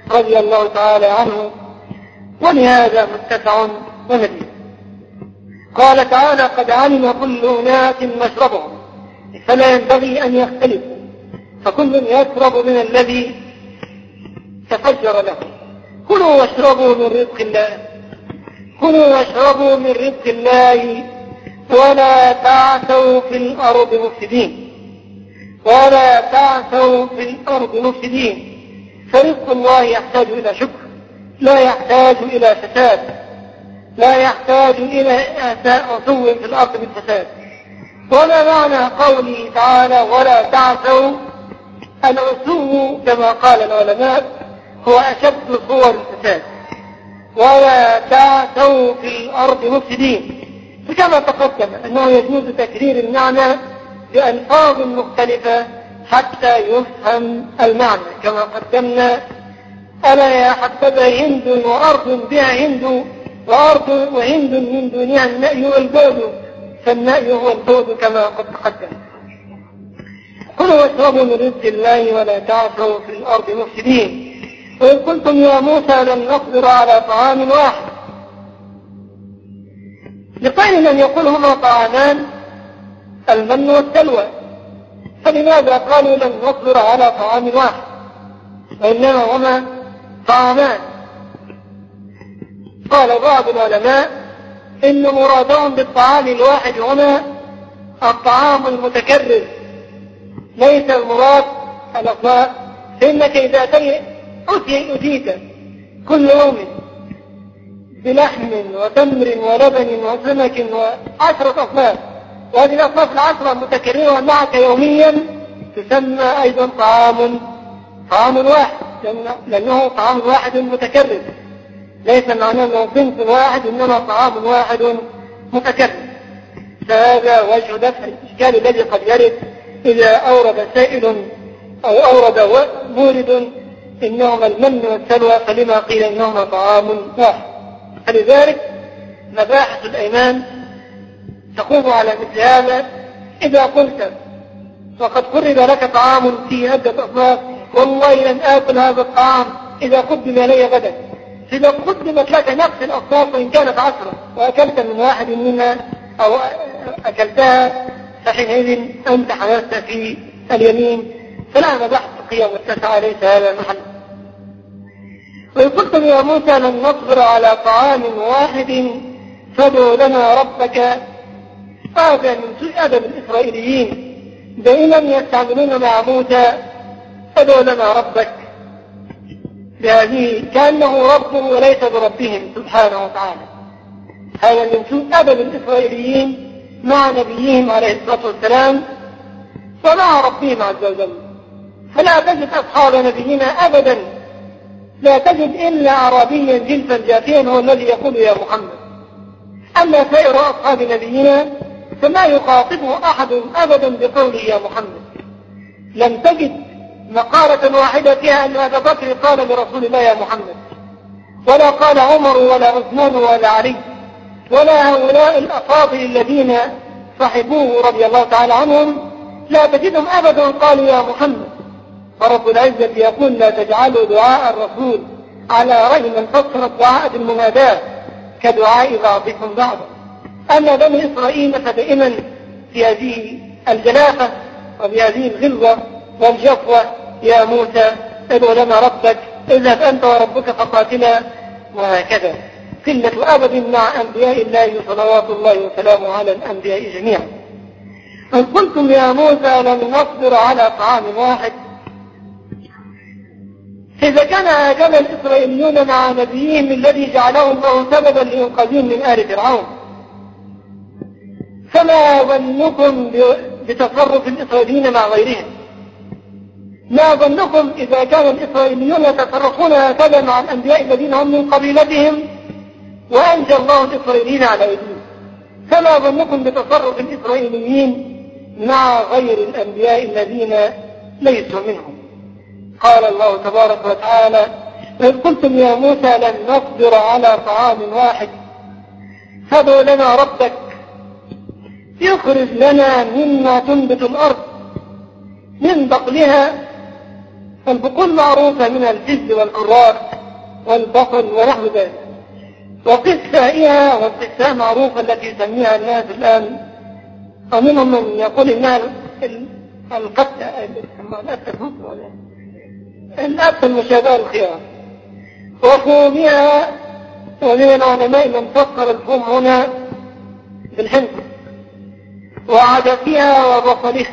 [SPEAKER 1] رضي الله تعالى عنه، ولهذا متسع ومدين. قال تعالى: قد علم كل أناس مشربهم فلا ينبغي أن يختلفوا، فكل يشرب من الذي تفجر له. كلوا واشربوا من رزق الله، كلوا واشربوا من رزق الله ولا تعثوا في الأرض مفسدين، ولا تعثوا في الأرض مفسدين. فرزق الله يحتاج إلى شكر، لا يحتاج إلى فساد، لا يحتاج إلى عثو في الأرض بالفساد. وما معنى قوله تعالى: ولا تعثوا؟ العثو كما قال العلماء هو أشد صور الفساد. ولا تعثوا في الأرض مفسدين، فكما تقدم أنه يجوز تكرير المعنى بألفاظ مختلفة حتى يفهم المعنى، كما قدمنا: ألا يا حبذا هند وأرض بها هند وأرض وهند من دونها النأي والبعد، فالنأي هو البعد كما قد تقدم. كلوا واشربوا من رزق الله ولا تعثوا في الأرض مفسدين. وإذ قلتم يا موسى لن نصبر على طعام واحد، لقيل أن يقول هما طعامان المن والسلوى، فلماذا قالوا لن نصبر على طعام واحد وإنما هما طعامان؟ قال بعض العلماء إن مرادهم بالطعام الواحد هنا الطعام المتكرر، ليس المراد الأصناف، فإنك إذا أتيت كل يوم بلحم وتمر ولبن وسمك و10 أصناف، وهذه الأصناف 10 متكررة معك يوميا تسمى أيضا طعام واحد، لأنه طعام واحد متكرر، ليس معناه أنه صنف واحد إنما طعام واحد متكرر. فهذا وجه دفع الإشكال الذي قد يرد إذا أورد سائل أو أورد مورد إنهما المن والسلوى، فلما قيل إنهما طعام واحد. فلذلك مباحث الأيمان تقوم على مثل هذا. إذا قلت وقد قرب لك طعام فيه عدة أصناف، والله لن آكل هذا الطعام إذا قدم إلي غدا، إذا قدمت لك نفس الأصناف وإن كانت 10 وأكلت من واحد منها أو أكلتها، فحينئذ أنت حدثت في اليمين، فلا مباحث القيام والتسعى، ليس هذا محل. وإن قلتم يا موسى لن نصبر على طعام واحد فادع لنا ربك. هذا من سوء أدب الإسرائيليين، دائما يستعملون مع موسى فادع لنا ربك بهذه كأنه ربه وليس بربهم سبحانه وتعالى. هذا من سوء أدب الإسرائيليين مع نبيهم عليه الصلاة والسلام ومع ربهم عز وجل. فلا تجد أصحاب نبينا أبدا، لا تجد إلا أعرابيا جلفا جافيا هو الذي يقول يا محمد. أما سائر أصحاب نبينا فما يخاطبه أحد أبدا بقوله يا محمد. لم تجد مقالة واحدة فيها أن أبا بكر قال لرسول الله يا محمد، ولا قال عمر ولا عثمان ولا علي ولا هؤلاء الأفاضل الذين صحبوه رضي الله تعالى عنهم، لا تجدهم أبدا قالوا يا محمد. فرب العزة يقول لا تجعلوا دعاء الرسول على رأي من فسر الدعاء بالمناداة كدعاء بعضكم بعضا. أما بني إسرائيل فدائما في هذه الجلافة وبهذه الغلظة والجفوة يا موسى ادع لنا ربك، اذهب أنت وربك فقاتلا، وهكذا قلة أبد مع أنبياء الله صلوات الله وسلامه على الأنبياء جميعا. إن قلتم يا موسى لن نصبر على طعام واحد، إذا كان هكذا الإسرائيليون مع نبيهم الذي جعله الله سببا لإنقاذهم من آل فرعون، فما ظنكم بتصرف الإسرائيليين مع غيرهم؟ ما ظنكم إذا كان الإسرائيليون يتصرفون هكذا مع الأنبياء الذين هم من قبيلتهم وأنجى الله الإسرائيليين على أيديهم؟ فما ظنكم بتصرف الإسرائيليين مع غير الأنبياء الذين ليسوا منهم؟ قال الله تبارك وتعالى إذ قلتم يا موسى لن نصبر على طعام واحد فادع لنا ربك يخرج لنا مما تنبت الأرض من بقلها البقول معروفة من الجز والكرات والبصل ونحو ذلك. وقسائها والقساء معروفة التي يسميها الناس الآن، ومنهم من يقول إنها الأكل المشابه الخيار. وفومها، ومن العلماء من فسر الفوم هنا بالحنطة، وعدسها وبصلها.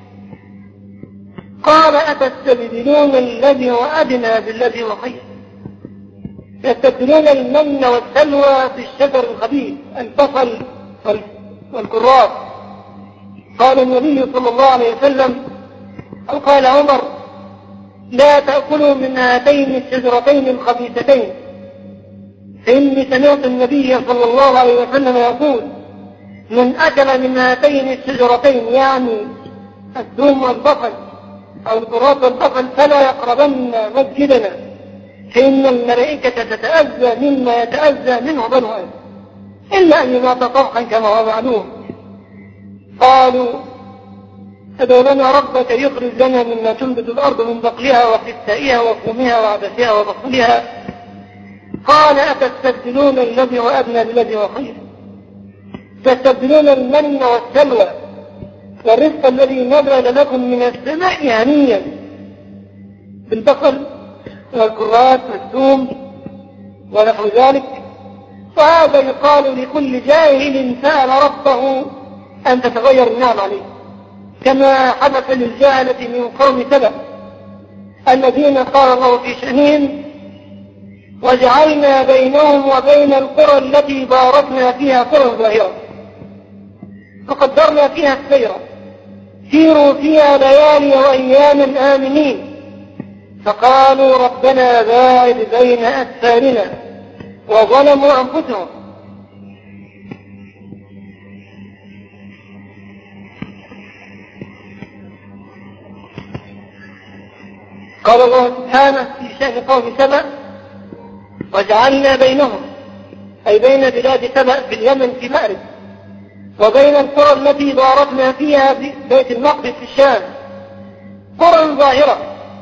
[SPEAKER 1] قال أتستبدلون الذي هو أدنى بالذي هو خير، يستبدلون المن والسلوى في الشجر الخبيث البصل والكرات. قال النبي صلى الله عليه وسلم أو قال عمر لا تأكلوا من هاتين الشجرتين الخبيثتين، فإني سمعت النبي صلى الله عليه وسلم يقول من أكل من هاتين الشجرتين يعني الثوم والبصل أو الكرات والبصل فلا يقربن مسجدنا، فإن الملائكة تتأذى مما يتأذى منه بنو آدم إلا أن يمات طرحا كما هو معلوم. قالوا ادعو لنا ربك يخرج لنا مما تنبت الأرض من بقلها وقثائها وفومها وعدسها وبصلها. قال أتستبدلون الذي هو أدنى بالذي هو خير، تستبدلون المن والسلوى والرزق الذي نزل لكم من السماء هنيا بالبصل والكرات والثوم ونحو ذلك. وهذا يقال لكل جاهل سأل ربه أن تتغير النعم عليه، كما حدث للجاهلة من قوم سبأ الذين قال الله في شأنهم وجعلنا بينهم وبين القرى التي باركنا فيها قرى ظاهرة فقدرنا فيها السير سيروا فيها ليالي وأياما آمنين، فقالوا ربنا باعد بين أسفارنا وظلموا أنفسهم. قال الله سبحانه في شأن قوم سبأ وجعلنا بينهم أي بين بلاد سبأ في اليمن في مأرب وبين القرى التي باركنا فيها في بيت المقدس في الشام قرى ظاهرة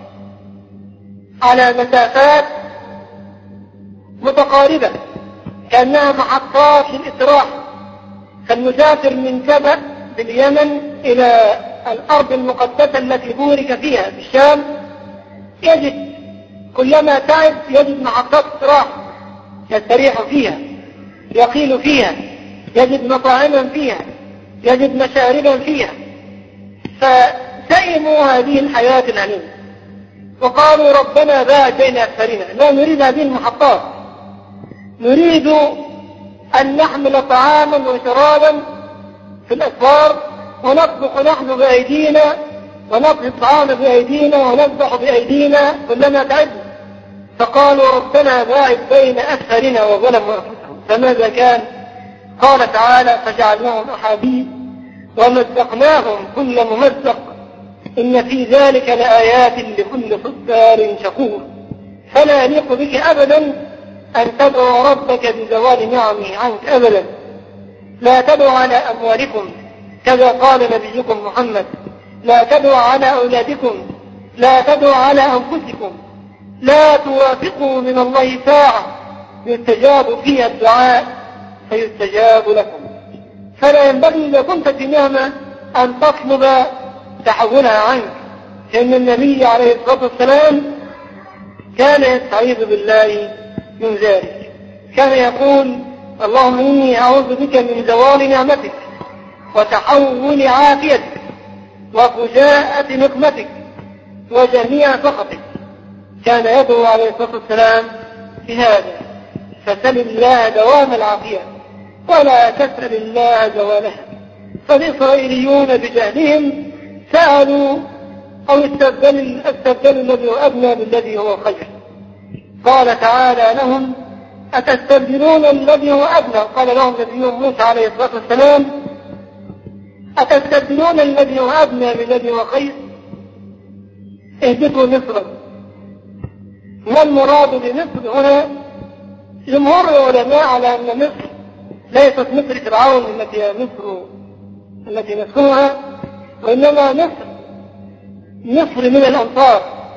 [SPEAKER 1] على مسافات متقاربة كأنها محطات للإسراح، فالمسافر من سبأ في اليمن إلى الأرض المقدسة التي بورك فيها في الشام يجد كلما تعب يجد محطات استراحة يستريح فيها يقيل فيها، يجد مطاعما فيها، يجد مشاربا فيها، فسئموا هذه الحياة الأليمة وقالوا ربنا باعد بين أسفارنا، لا نريد هذه المحطات، نريد أن نحمل طعاما وشرابا في الأسفار ونطبخ نحن بأيدينا ونطبخ الطعام بأيدينا ونذبح بأيدينا كلما تعبنا. فقالوا ربنا باعد بين أسفارنا وظلموا أنفسهم، فماذا كان؟ قال تعالى فجعلناهم أحاديث ومزقناهم كل ممزق إن في ذلك لآيات لكل صبار شكور. فلا يليق بك أبدا أن تدعو ربك بزوال نعمه عنك أبدا، لا تدعو على أموالكم كذا قال نبيكم محمد، لا تدعو على أولادكم، لا تدعو على أنفسكم، لا توافقوا من الله ساعة يستجاب فيها الدعاء فيستجاب لكم. فلا ينبغي إذا كنت في نعمة أن تطلب تحولها عنك، لأن النبي عليه الصلاة والسلام كان يستعيذ بالله من ذلك، كان يقول اللهم إني أعوذ بك من زوال نعمتك وتحول عافيتك وفجاءة نقمتك وجميع سخطك. كان يدعو عليه الصلاة والسلام في هذا، فسل الله دوام العافية ولا تسأل الله زوالها. فالإسرائيليون بجهلهم سألوا أو استبدلوا الذي هو أدنى بالذي هو خير. قال تعالى لهم أتستبدلون الذي هو أدنى، قال لهم نبيهم موسى عليه الصلاة والسلام أتستبدلون الذي هو أدنى بالذي هو خير، اهبطوا مصرا. ما المراد بمصر هنا؟ جمهور العلماء على أن مصر ليست مصر فرعون التي هي مصر التي نسكنها، وإنما مصر من الأمصار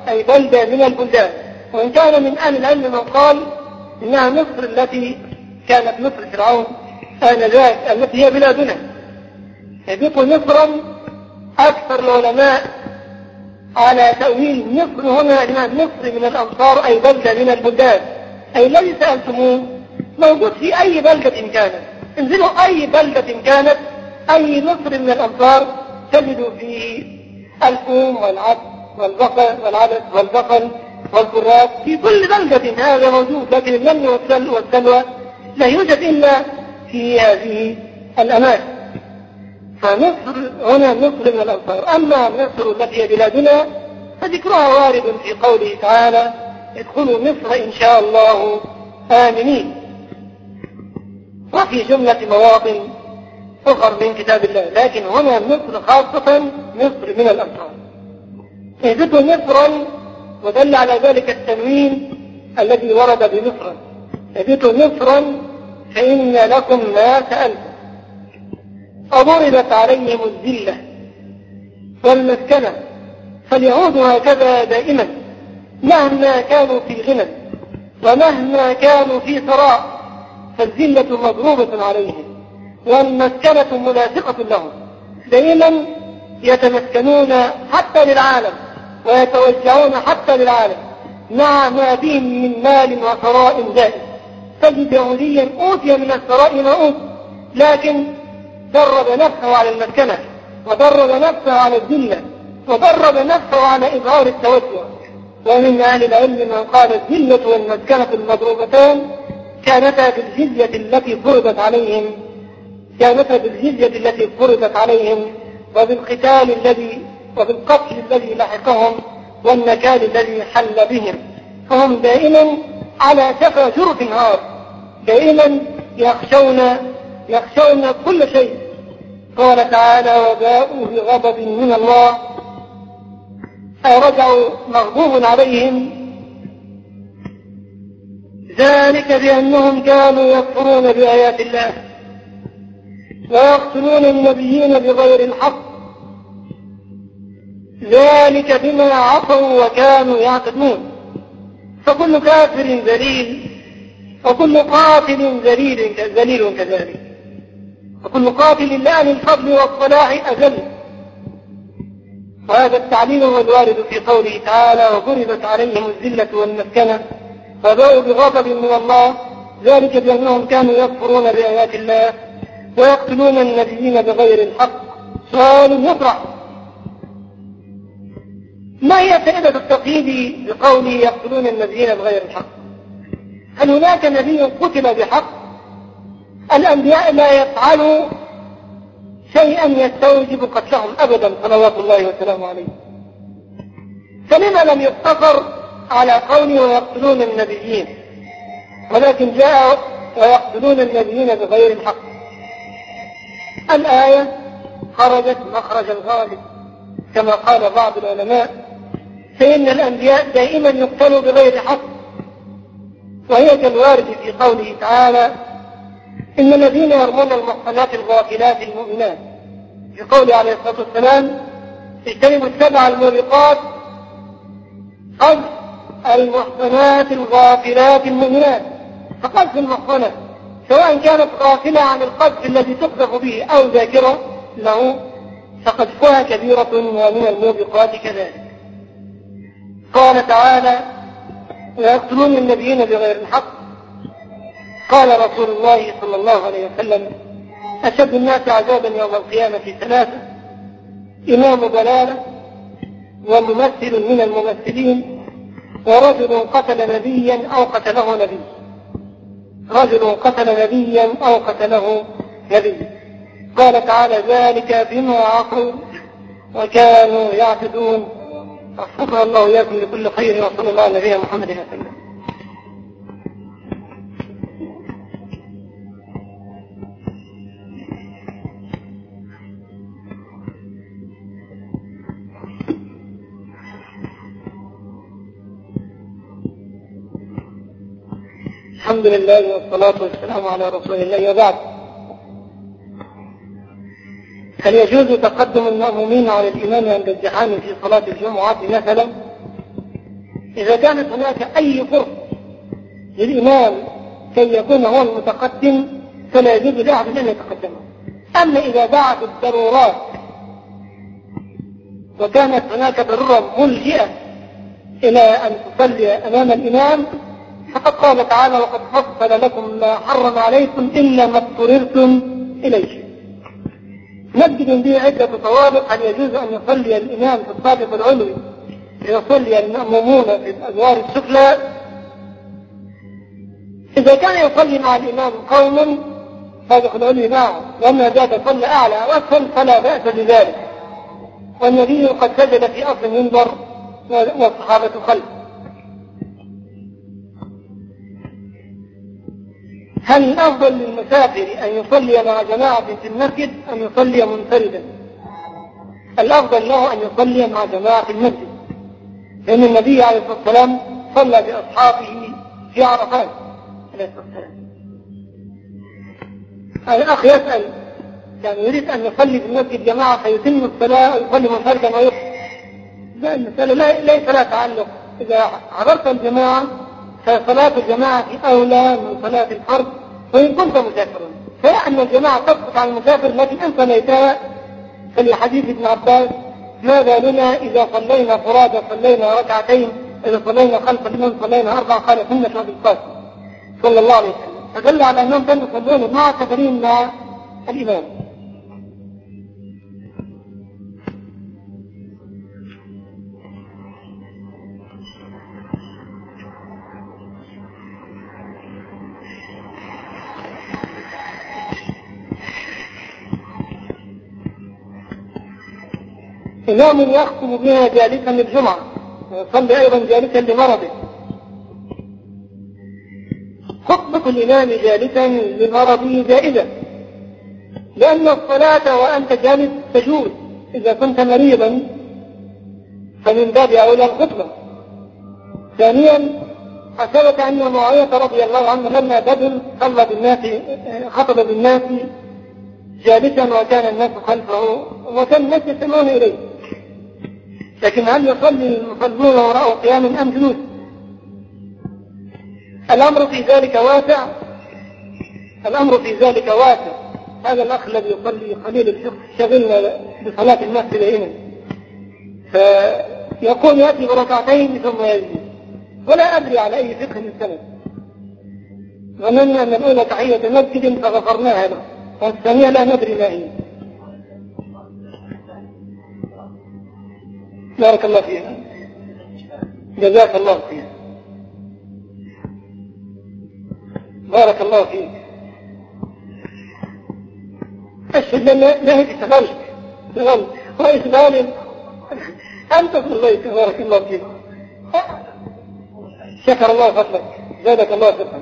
[SPEAKER 1] أي بلدة من البلدان. وإن كان من أهل العلم من قال إنها مصر التي كانت مصر فرعون آنذاك التي هي بلادنا. يبقى مصرا أكثر العلماء على تأويل مصر هنا إنها مصر من الأمصار أي بلدة من البلدان، أي الذي سألتموه موجود في أي بلدة كانت. انزلوا أي بلدة كانت، أي مصر من الأمصار تجدوا فيه الفوم والعدس والبقل والكرات في كل بلدة، هذا موجود. لكن النمل والسلوى لا يوجد إلا في هذه الأماكن. فمصر هنا مصر من الأمصار. أما مصر التي هي بلادنا فذكرها وارد في قوله تعالى ادخلوا مصر إن شاء الله آمنين، وفي جملة مواطن أخر من كتاب الله. لكن هنا مصر خاصة مصر من الأمصار. اهدتوا مصرا ودل على ذلك التنوين الذي ورد بمصر. اهدتوا مصرا فإن لكم ما سألتم. أضربت عليهم الذلة والمسكنة فاليهود هكذا دائما مهما كانوا في غنى ومهما كانوا في ثراء، فالذلة مضروبة عليهم والمسكنة ملاصقة لهم. دائما يتمسكنون حتى للعالم ويتوجعون حتى للعالم مع ما بهم من مال وثراء زائد. تجد يهوديا أوتي من الثراء ما أوتي، لكن درب نفسه على المسكنة ودرب نفسه على الذلة ودرب نفسه على إظهار التوجع. ومن أهل العلم من قال الذلة والمسكنة المضروبتان كانتا بالجزية التي فرضت عليهم وبالقتل الذي لحقهم والنكال الذي حل بهم. فهم دائما على شفا جرف نهار، دائما يخشون كل شيء. قال تعالى وباءوا بغضب من الله أي رجعوا مغضوب عليهم، ذلك بأنهم كانوا يكفرون بآيات الله ويقتلون النبيين بغير الحق، ذلك بما عصوا وكانوا يعتدون. فكل كافر ذليل وكل قاتل ذليل كذلك، وكل قاتل لأهل الفضل والصلاح أذل. وهذا التعليل هو الوارد في قوله تعالى وضربت عليهم الذلة والمسكنة وباءوا بغضب من الله ذلك بأنهم كانوا يكفرون بآيات الله ويقتلون النبيين بغير الحق. سؤال يطرح: ما هي فائدة التقييد بقوله يقتلون النبيين بغير الحق؟ هل هناك نبي قتل بحق؟ الأنبياء لا يفعلوا شيئا يستوجب قتلهم أبدا صلوات الله وسلامه عليه. فلما لم يقتصر على قوله ويقتلون النبيين، ولكن جاء ويقتلون النبيين بغير الحق؟ الآية خرجت مخرج الغالب كما قال بعض العلماء، فإن الأنبياء دائما يقتلوا بغير حق، وهي كالوارد في قوله تعالى إن الذين يرمون المحصنات الغافلات المؤمنات، في قوله عليه الصلاة والسلام اجتنبوا السبع الموبقات، قذف المحصنات الغافلات المؤمنات. فقذف المحصنة سواء كانت غافلة عن القذف الذي تقذف به أو ذاكرة له فقذفها كبيرة ومن الموبقات كذلك. قال تعالى ويقتلون النبيين بغير الحق. قال رسول الله صلى الله عليه وسلم أشد الناس عذابا يوم القيامة ثلاثة: إمام ضلالة وممثل من الممثلين ورجل قتل نبيا أو قتله نبي. رجل قتل نبيا أو قتله نبي. قال تعالى ذلك بما عصوا وكانوا يعتدون. وفقنا الله إياكم لكل خير، وصلى الله على نبينا محمد وسلم. الحمد لله والصلاة والسلام على رسول الله، وبعد. هل يجوز تقدم المأمومين على الإمام عند الزحام في صلاة الجمعة مثلا؟ إذا كانت هناك أي فرصة للإمام كي يكون هو المتقدم فلا يجوز لأحد أن يتقدمه. أما إذا دعت الضرورات وكانت هناك ضرورة ملجئة إلى أن تصلي أمام الإمام فقد قال تعالى: وقد فصل لكم ما حرم عليكم إلا ما اضطررتم إليه. نجد به عدة طوابق: هل يجوز أن يصلي الإمام في الطابق العلوي ويصلي المأمومون في الأدوار السفلى؟ إذا كان يصلي مع الإمام قوما الطابق العلوي معه وأما ذات صلى أعلى وأسفل فلا بأس بذلك، والنبي قد سجد في أصل المنبر والصحابة خلفه. هل الأفضل للمسافر أن يصلي مع جماعة في المسجد أم يصلي منفردا؟ الأفضل له أن يصلي مع جماعة في المسجد، لأن النبي عليه الصلاة والسلام صلى بأصحابه في عرفات عليه الصلاة والسلام. الأخ يسأل يعني يريد أن يصلي في المسجد جماعة فيتم الصلاة ويصلي منفردا ويخرج. لا، المسألة ليس لها تعلق. إذا حضرت الجماعة فصلاة الجماعة أولى من صلاة الفرد وإن كنت مسافرا، فأن الجماعة تسقط عن المسافر، لكن أنت ليتها فلحديث ابن عباس: ماذا لنا إذا صلينا فرادى صلينا ركعتين، إذا صلينا خلف الإمام صلينا 4، قال سنة أبي القاسم صلى الله عليه وسلم. فدل على أنهم كانوا يصلون مع سفرين مع الإمام. إمام يختم بها جالسا للجمعة ويصلي أيضا جالسا لمرضه. خطبة الإمام جالسا لمرضه جائزة، لأن الصلاة وأنت جالس تجوز. إذا كنت مريضا فمن باب أولى الخطبة. ثانيا، ثبت أن معاوية رضي الله عنه لما بدل صلى بالناس خطب بالناس جالسا وكان الناس خلفه وكان الناس يستمعون إليه. لكن هل يصلي المصلون وراءه قياما أم جلوس؟ الأمر في ذلك واسع. هذا الأخ الذي يصلي قليل الفقه شغلنا بصلاة الناس دائما، فيقول يأتي بركعتين ثم يجلس، ولا أدري على أي فقه السند. ظننا أن الأولى تحية مسجد فغفرناها له، والثانية لا ندري ما هي. بارك الله فيها، جزاك الله خير، بارك الله فيك. أشهد أن لا تشتغلت وإسبال أنت صليت، بارك الله فيك. شكر الله فضلك، زادك الله فضلا،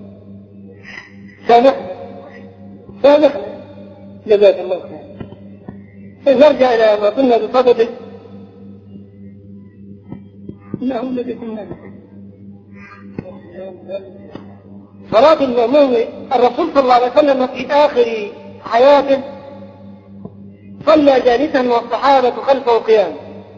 [SPEAKER 1] سامحنا، جزاك الله خير. نرجع إلى ما قلنا بصدده. إنه الذي كنا صلاة المأموم. الرسول صلى الله عليه وسلم في آخر حياته صلى جالسا والصحابة خلفه قيام،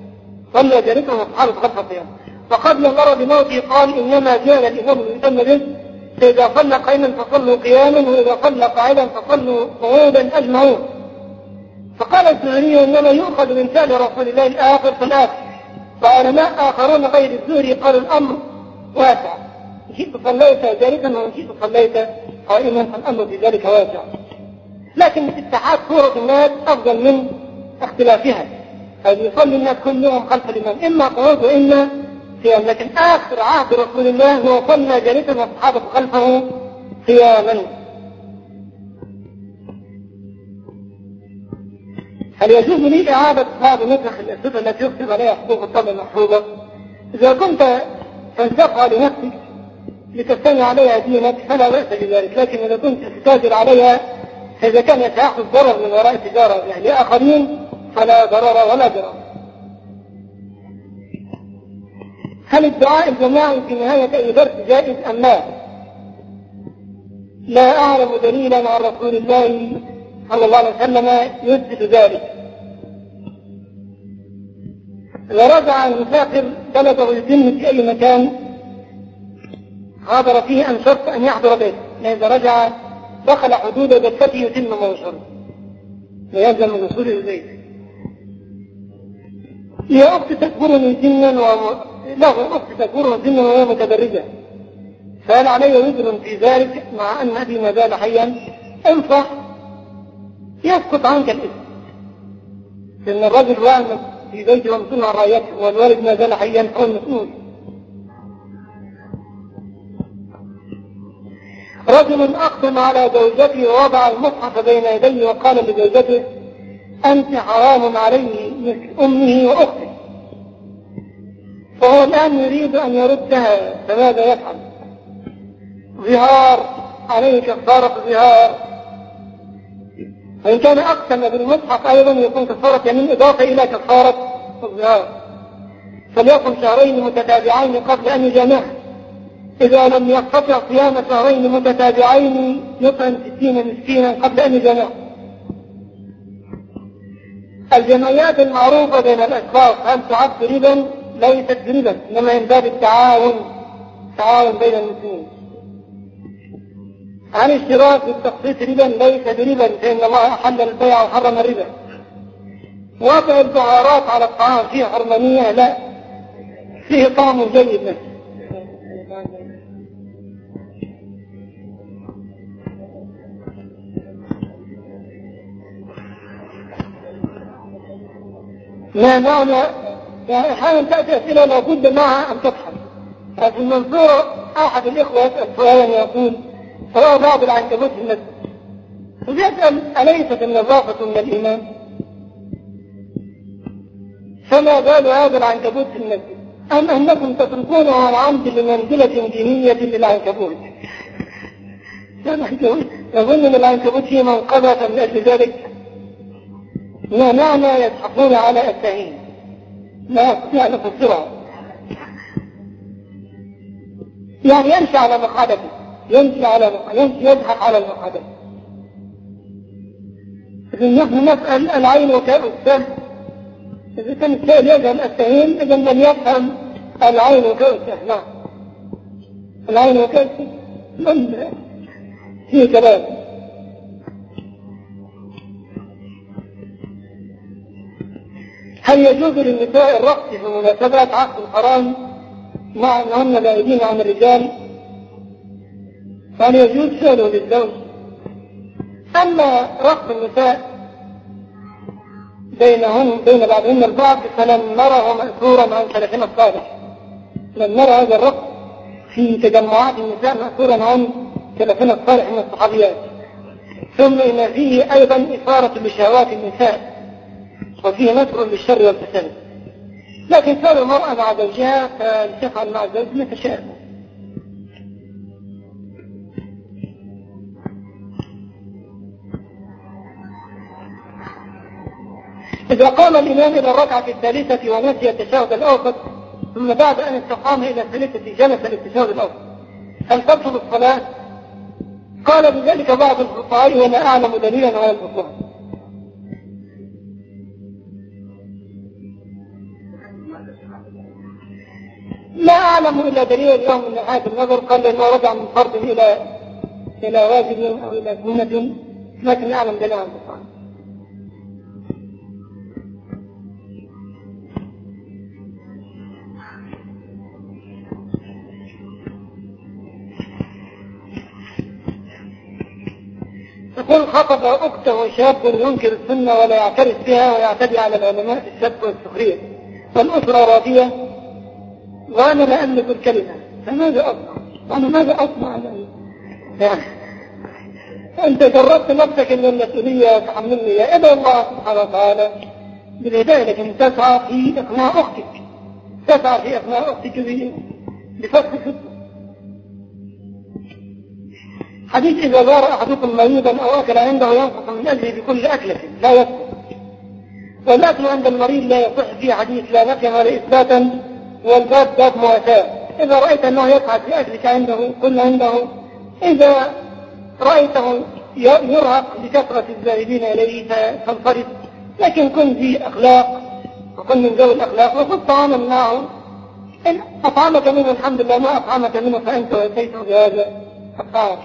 [SPEAKER 1] فقبل مرض موته قال: إنما جاء الإمام المهتم به، فإذا صلى قائما فصلوا قياما، وإذا صلى قاعدا فصلوا قعودا أجمعون. فقال الزهري: إنما يؤخذ من فعل رسول الله الآخر فالآخر. وعلماء آخرون غير الزهري قالوا الأمر واسع، إن شئت صليت جالسا وإن شئت صليت قائما، فالأمر في ذلك واسع. لكن اتحاد صورة الناس أفضل من اختلافها. هذا يصلي الناس كلهم خلف الإمام إما قعود وإما قيام، لكن آخر عهد رسول الله هو صلى جالسا والصحابة خلفه قياما. هل يجوز لي إعادة بعض نسخ الأسئلة التي يكتب عليها حقوق الطبع المحفوظة؟ إذا كنت تنسخها لنفسك لتستمع عليها دينك فلا بأس بذلك، لكن إذا كنت تتاجر عليها فإذا كان يتحقق ضرر من وراء التجارة يعني لآخرين فلا ضرر ولا ضرر. هل الدعاء الجماعي في نهاية أي درس جائز أم لا؟ لا أعلم دليلا عن رسول الله صلى الله عليه وسلم يثبت ذلك. إذا رجع المسافر بلده يتم في أي مكان حاضر فيه أن شرط أن يحضر بيته، إذا رجع دخل حدود بيته يتم موصله ويلزم الوصول إلى البيت. يا أخت تكبرني سنا له أخت تكبرني سنا وهي متبرجة، فهل علي وزر في ذلك مع أن أبي ما زال حيا؟ انصح يسقط عنك الإثم، لأن الرجل واعمل في بيته ومسؤول عن رعيته، والوالد ما زال حيا هو المسؤول. رجل أقدم على زوجته ووضع المصحف بين يديه وقال لزوجته أنت حرام عليه مثل أمه وأخته، فهو الآن يريد أن يردها، فماذا يفعل؟ ظهار، عليه كفارة ظهار، وإن كان أقسم بالمصحف أيضا يكون كفارة يمين إضافة إلى كفارة الظهار، فليكن شهرين متتابعين قبل أن يجامعه. إذا لم يستطع صيام شهرين متتابعين يطعم 60 مسكينا قبل أن يجامعه. الجمعيات المعروفة بين الأشخاص هل تعد ربا؟ ليست ربا، إنما من باب التعاون بين المسلمين. عن اشتراك بالتخصيص ربا ليس بربا، فإن الله أحل البيع وحرم الربا. وضع البهارات على الطعام فيه حرمانية؟ لا، فيه طعم جيد منه. ما معنى يعني أحيانا تأتي أسئلة لابد معها أن تضحك. ففي المنصورة أحد الإخوة يسأل سؤالا يقول رأى بعض العنكبوت في المسجد، ويسأل أليست النظافة من الإيمان؟ فما بال هذا العنكبوت في المسجد؟ أم أنكم تتركونه عن عمد لمنزلة دينية للعنكبوت؟ يظن أن العنكبوت فيه منقبة من أجل ذلك. ما معنى يضحكون على التهين؟ لا أستطيع أن أفسرها. يعني يمشي على مقعدته، يمشي يضحك على المقعدة. إذن نحن نسأل العين وكاء السهم. إذا كان السائل يجهل التهين إذن لم يفهم العين وكاء السهم. نعم، العين وكاء السهم فيه كلام. هل يجوز للنساء الرقص في مناسبات عقد الحرام مع أنهن بعيدين عن الرجال؟ هل يجوز فعله للزوج؟ أما رقص النساء بين بعضهن البعض فلم نره مأثورا عن سلفنا الصالح، لم نرى هذا الرقص في تجمعات النساء مأثورا عن سلفنا الصالح من الصحابيات. ثم إن فيه أيضا إثارة لشهوات النساء، وفيه نذر للشر والفساد. لكن فعل المرأة مع زوجها فلتفعل مع الزوج ما تشاء. إذا قام الإمام إلى الركعة الثالثة ونسي التشهد الأوسط ثم بعد أن استقام إلى الثالثة جلس للتشهد الأوسط، هل تبطل الصلاة؟ قال بذلك بعض الفقهاء ولا أعلم دليلا على البطلان. لا أعلم إلا دليل اليوم من ناحية النظر، قال لأنه رجع من فرض إلى واجب أو إلى سنة، لكن لا أعلم دليل على البطلان. يقول خطب أخته شاب ينكر السنة ولا يعترف بها ويعتدي على العلماء في السب والسخرية، فالأسرة راضية وأنا لا أملك الكلمة، فماذا أصنع؟ أنا ماذا أصنع؟ يعني أنت جربت نفسك من المسؤولية تحملني يا إلى الله سبحانه وتعالى بالهداية، لكن تسعى في إقناع أختك بفتح الفتنة. حديث إذا زار أحدكم مريضا أو أكل عنده ينقص من أجله بكل أكلة لا يسقط، والأكل عند المريض لا يصح فيه حديث لا نفيا ولا إثباتا، والباب باب مواساة. إذا رأيت أنه يسعد في أكلك عنده كل عنده، إذا رأيته يرهق بكثرة الذاهبين إليه فانصرف، لكن كن ذي أخلاق وكن من ذوي الأخلاق وخذ طعاما معه، إن أطعمك منه الحمد لله، ما أطعمك منه فأنت وأتيته بهذا الطعام.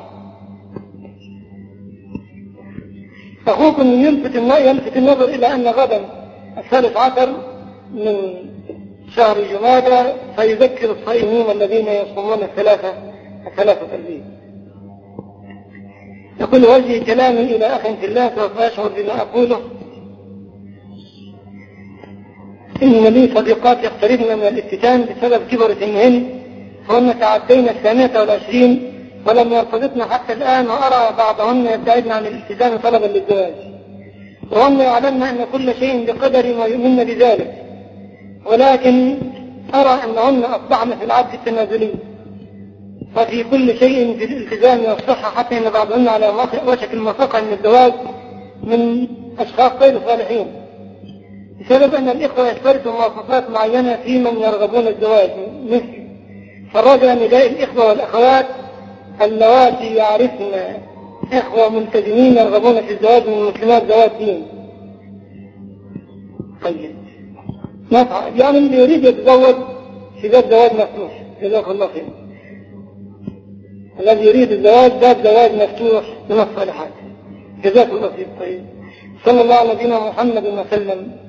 [SPEAKER 1] أخوكم يلفت النظر إلى أن غدا 13 من شهر جمادى فيذكر الصائمين الذين يصومون الثلاثة البيض. يقول وجه كلامي إلى أخ في الله سوف أشعر بما أقوله، إن لي صديقات يقتربن من الافتتان بسبب كبر سنهن، فهن تعدين 28 ولم يرتبطن حتى الآن، وأرى بعضهن يبتعدن عن الالتزام طلبا للزواج، وهن يعلمن أن كل شيء بقدر ويؤمن بذلك، ولكن أرى أنهن أصبحن في العبد التنازلي ففي كل شيء في الالتزام والصحة، حتى أن بعضهن على وشك الموافقة من الزواج من أشخاص غير صالحين، بسبب أن الإخوة يشترطوا مواصفات معينة في من يرغبون الزواج مثل فالرجل نداء الإخوة والأخوات اللواتي يعرفن إخوة ملتزمين يرغبون في الزواج من المسلمات ذوات دين. طيب يعني اللي يريد يتزوج في باب زواج مفتوح، جزاك الله خير. الذي يريد الزواج باب زواج مفتوح من الصالحات، جزاك الله خير. طيب صلى الله على نبينا محمد وسلم.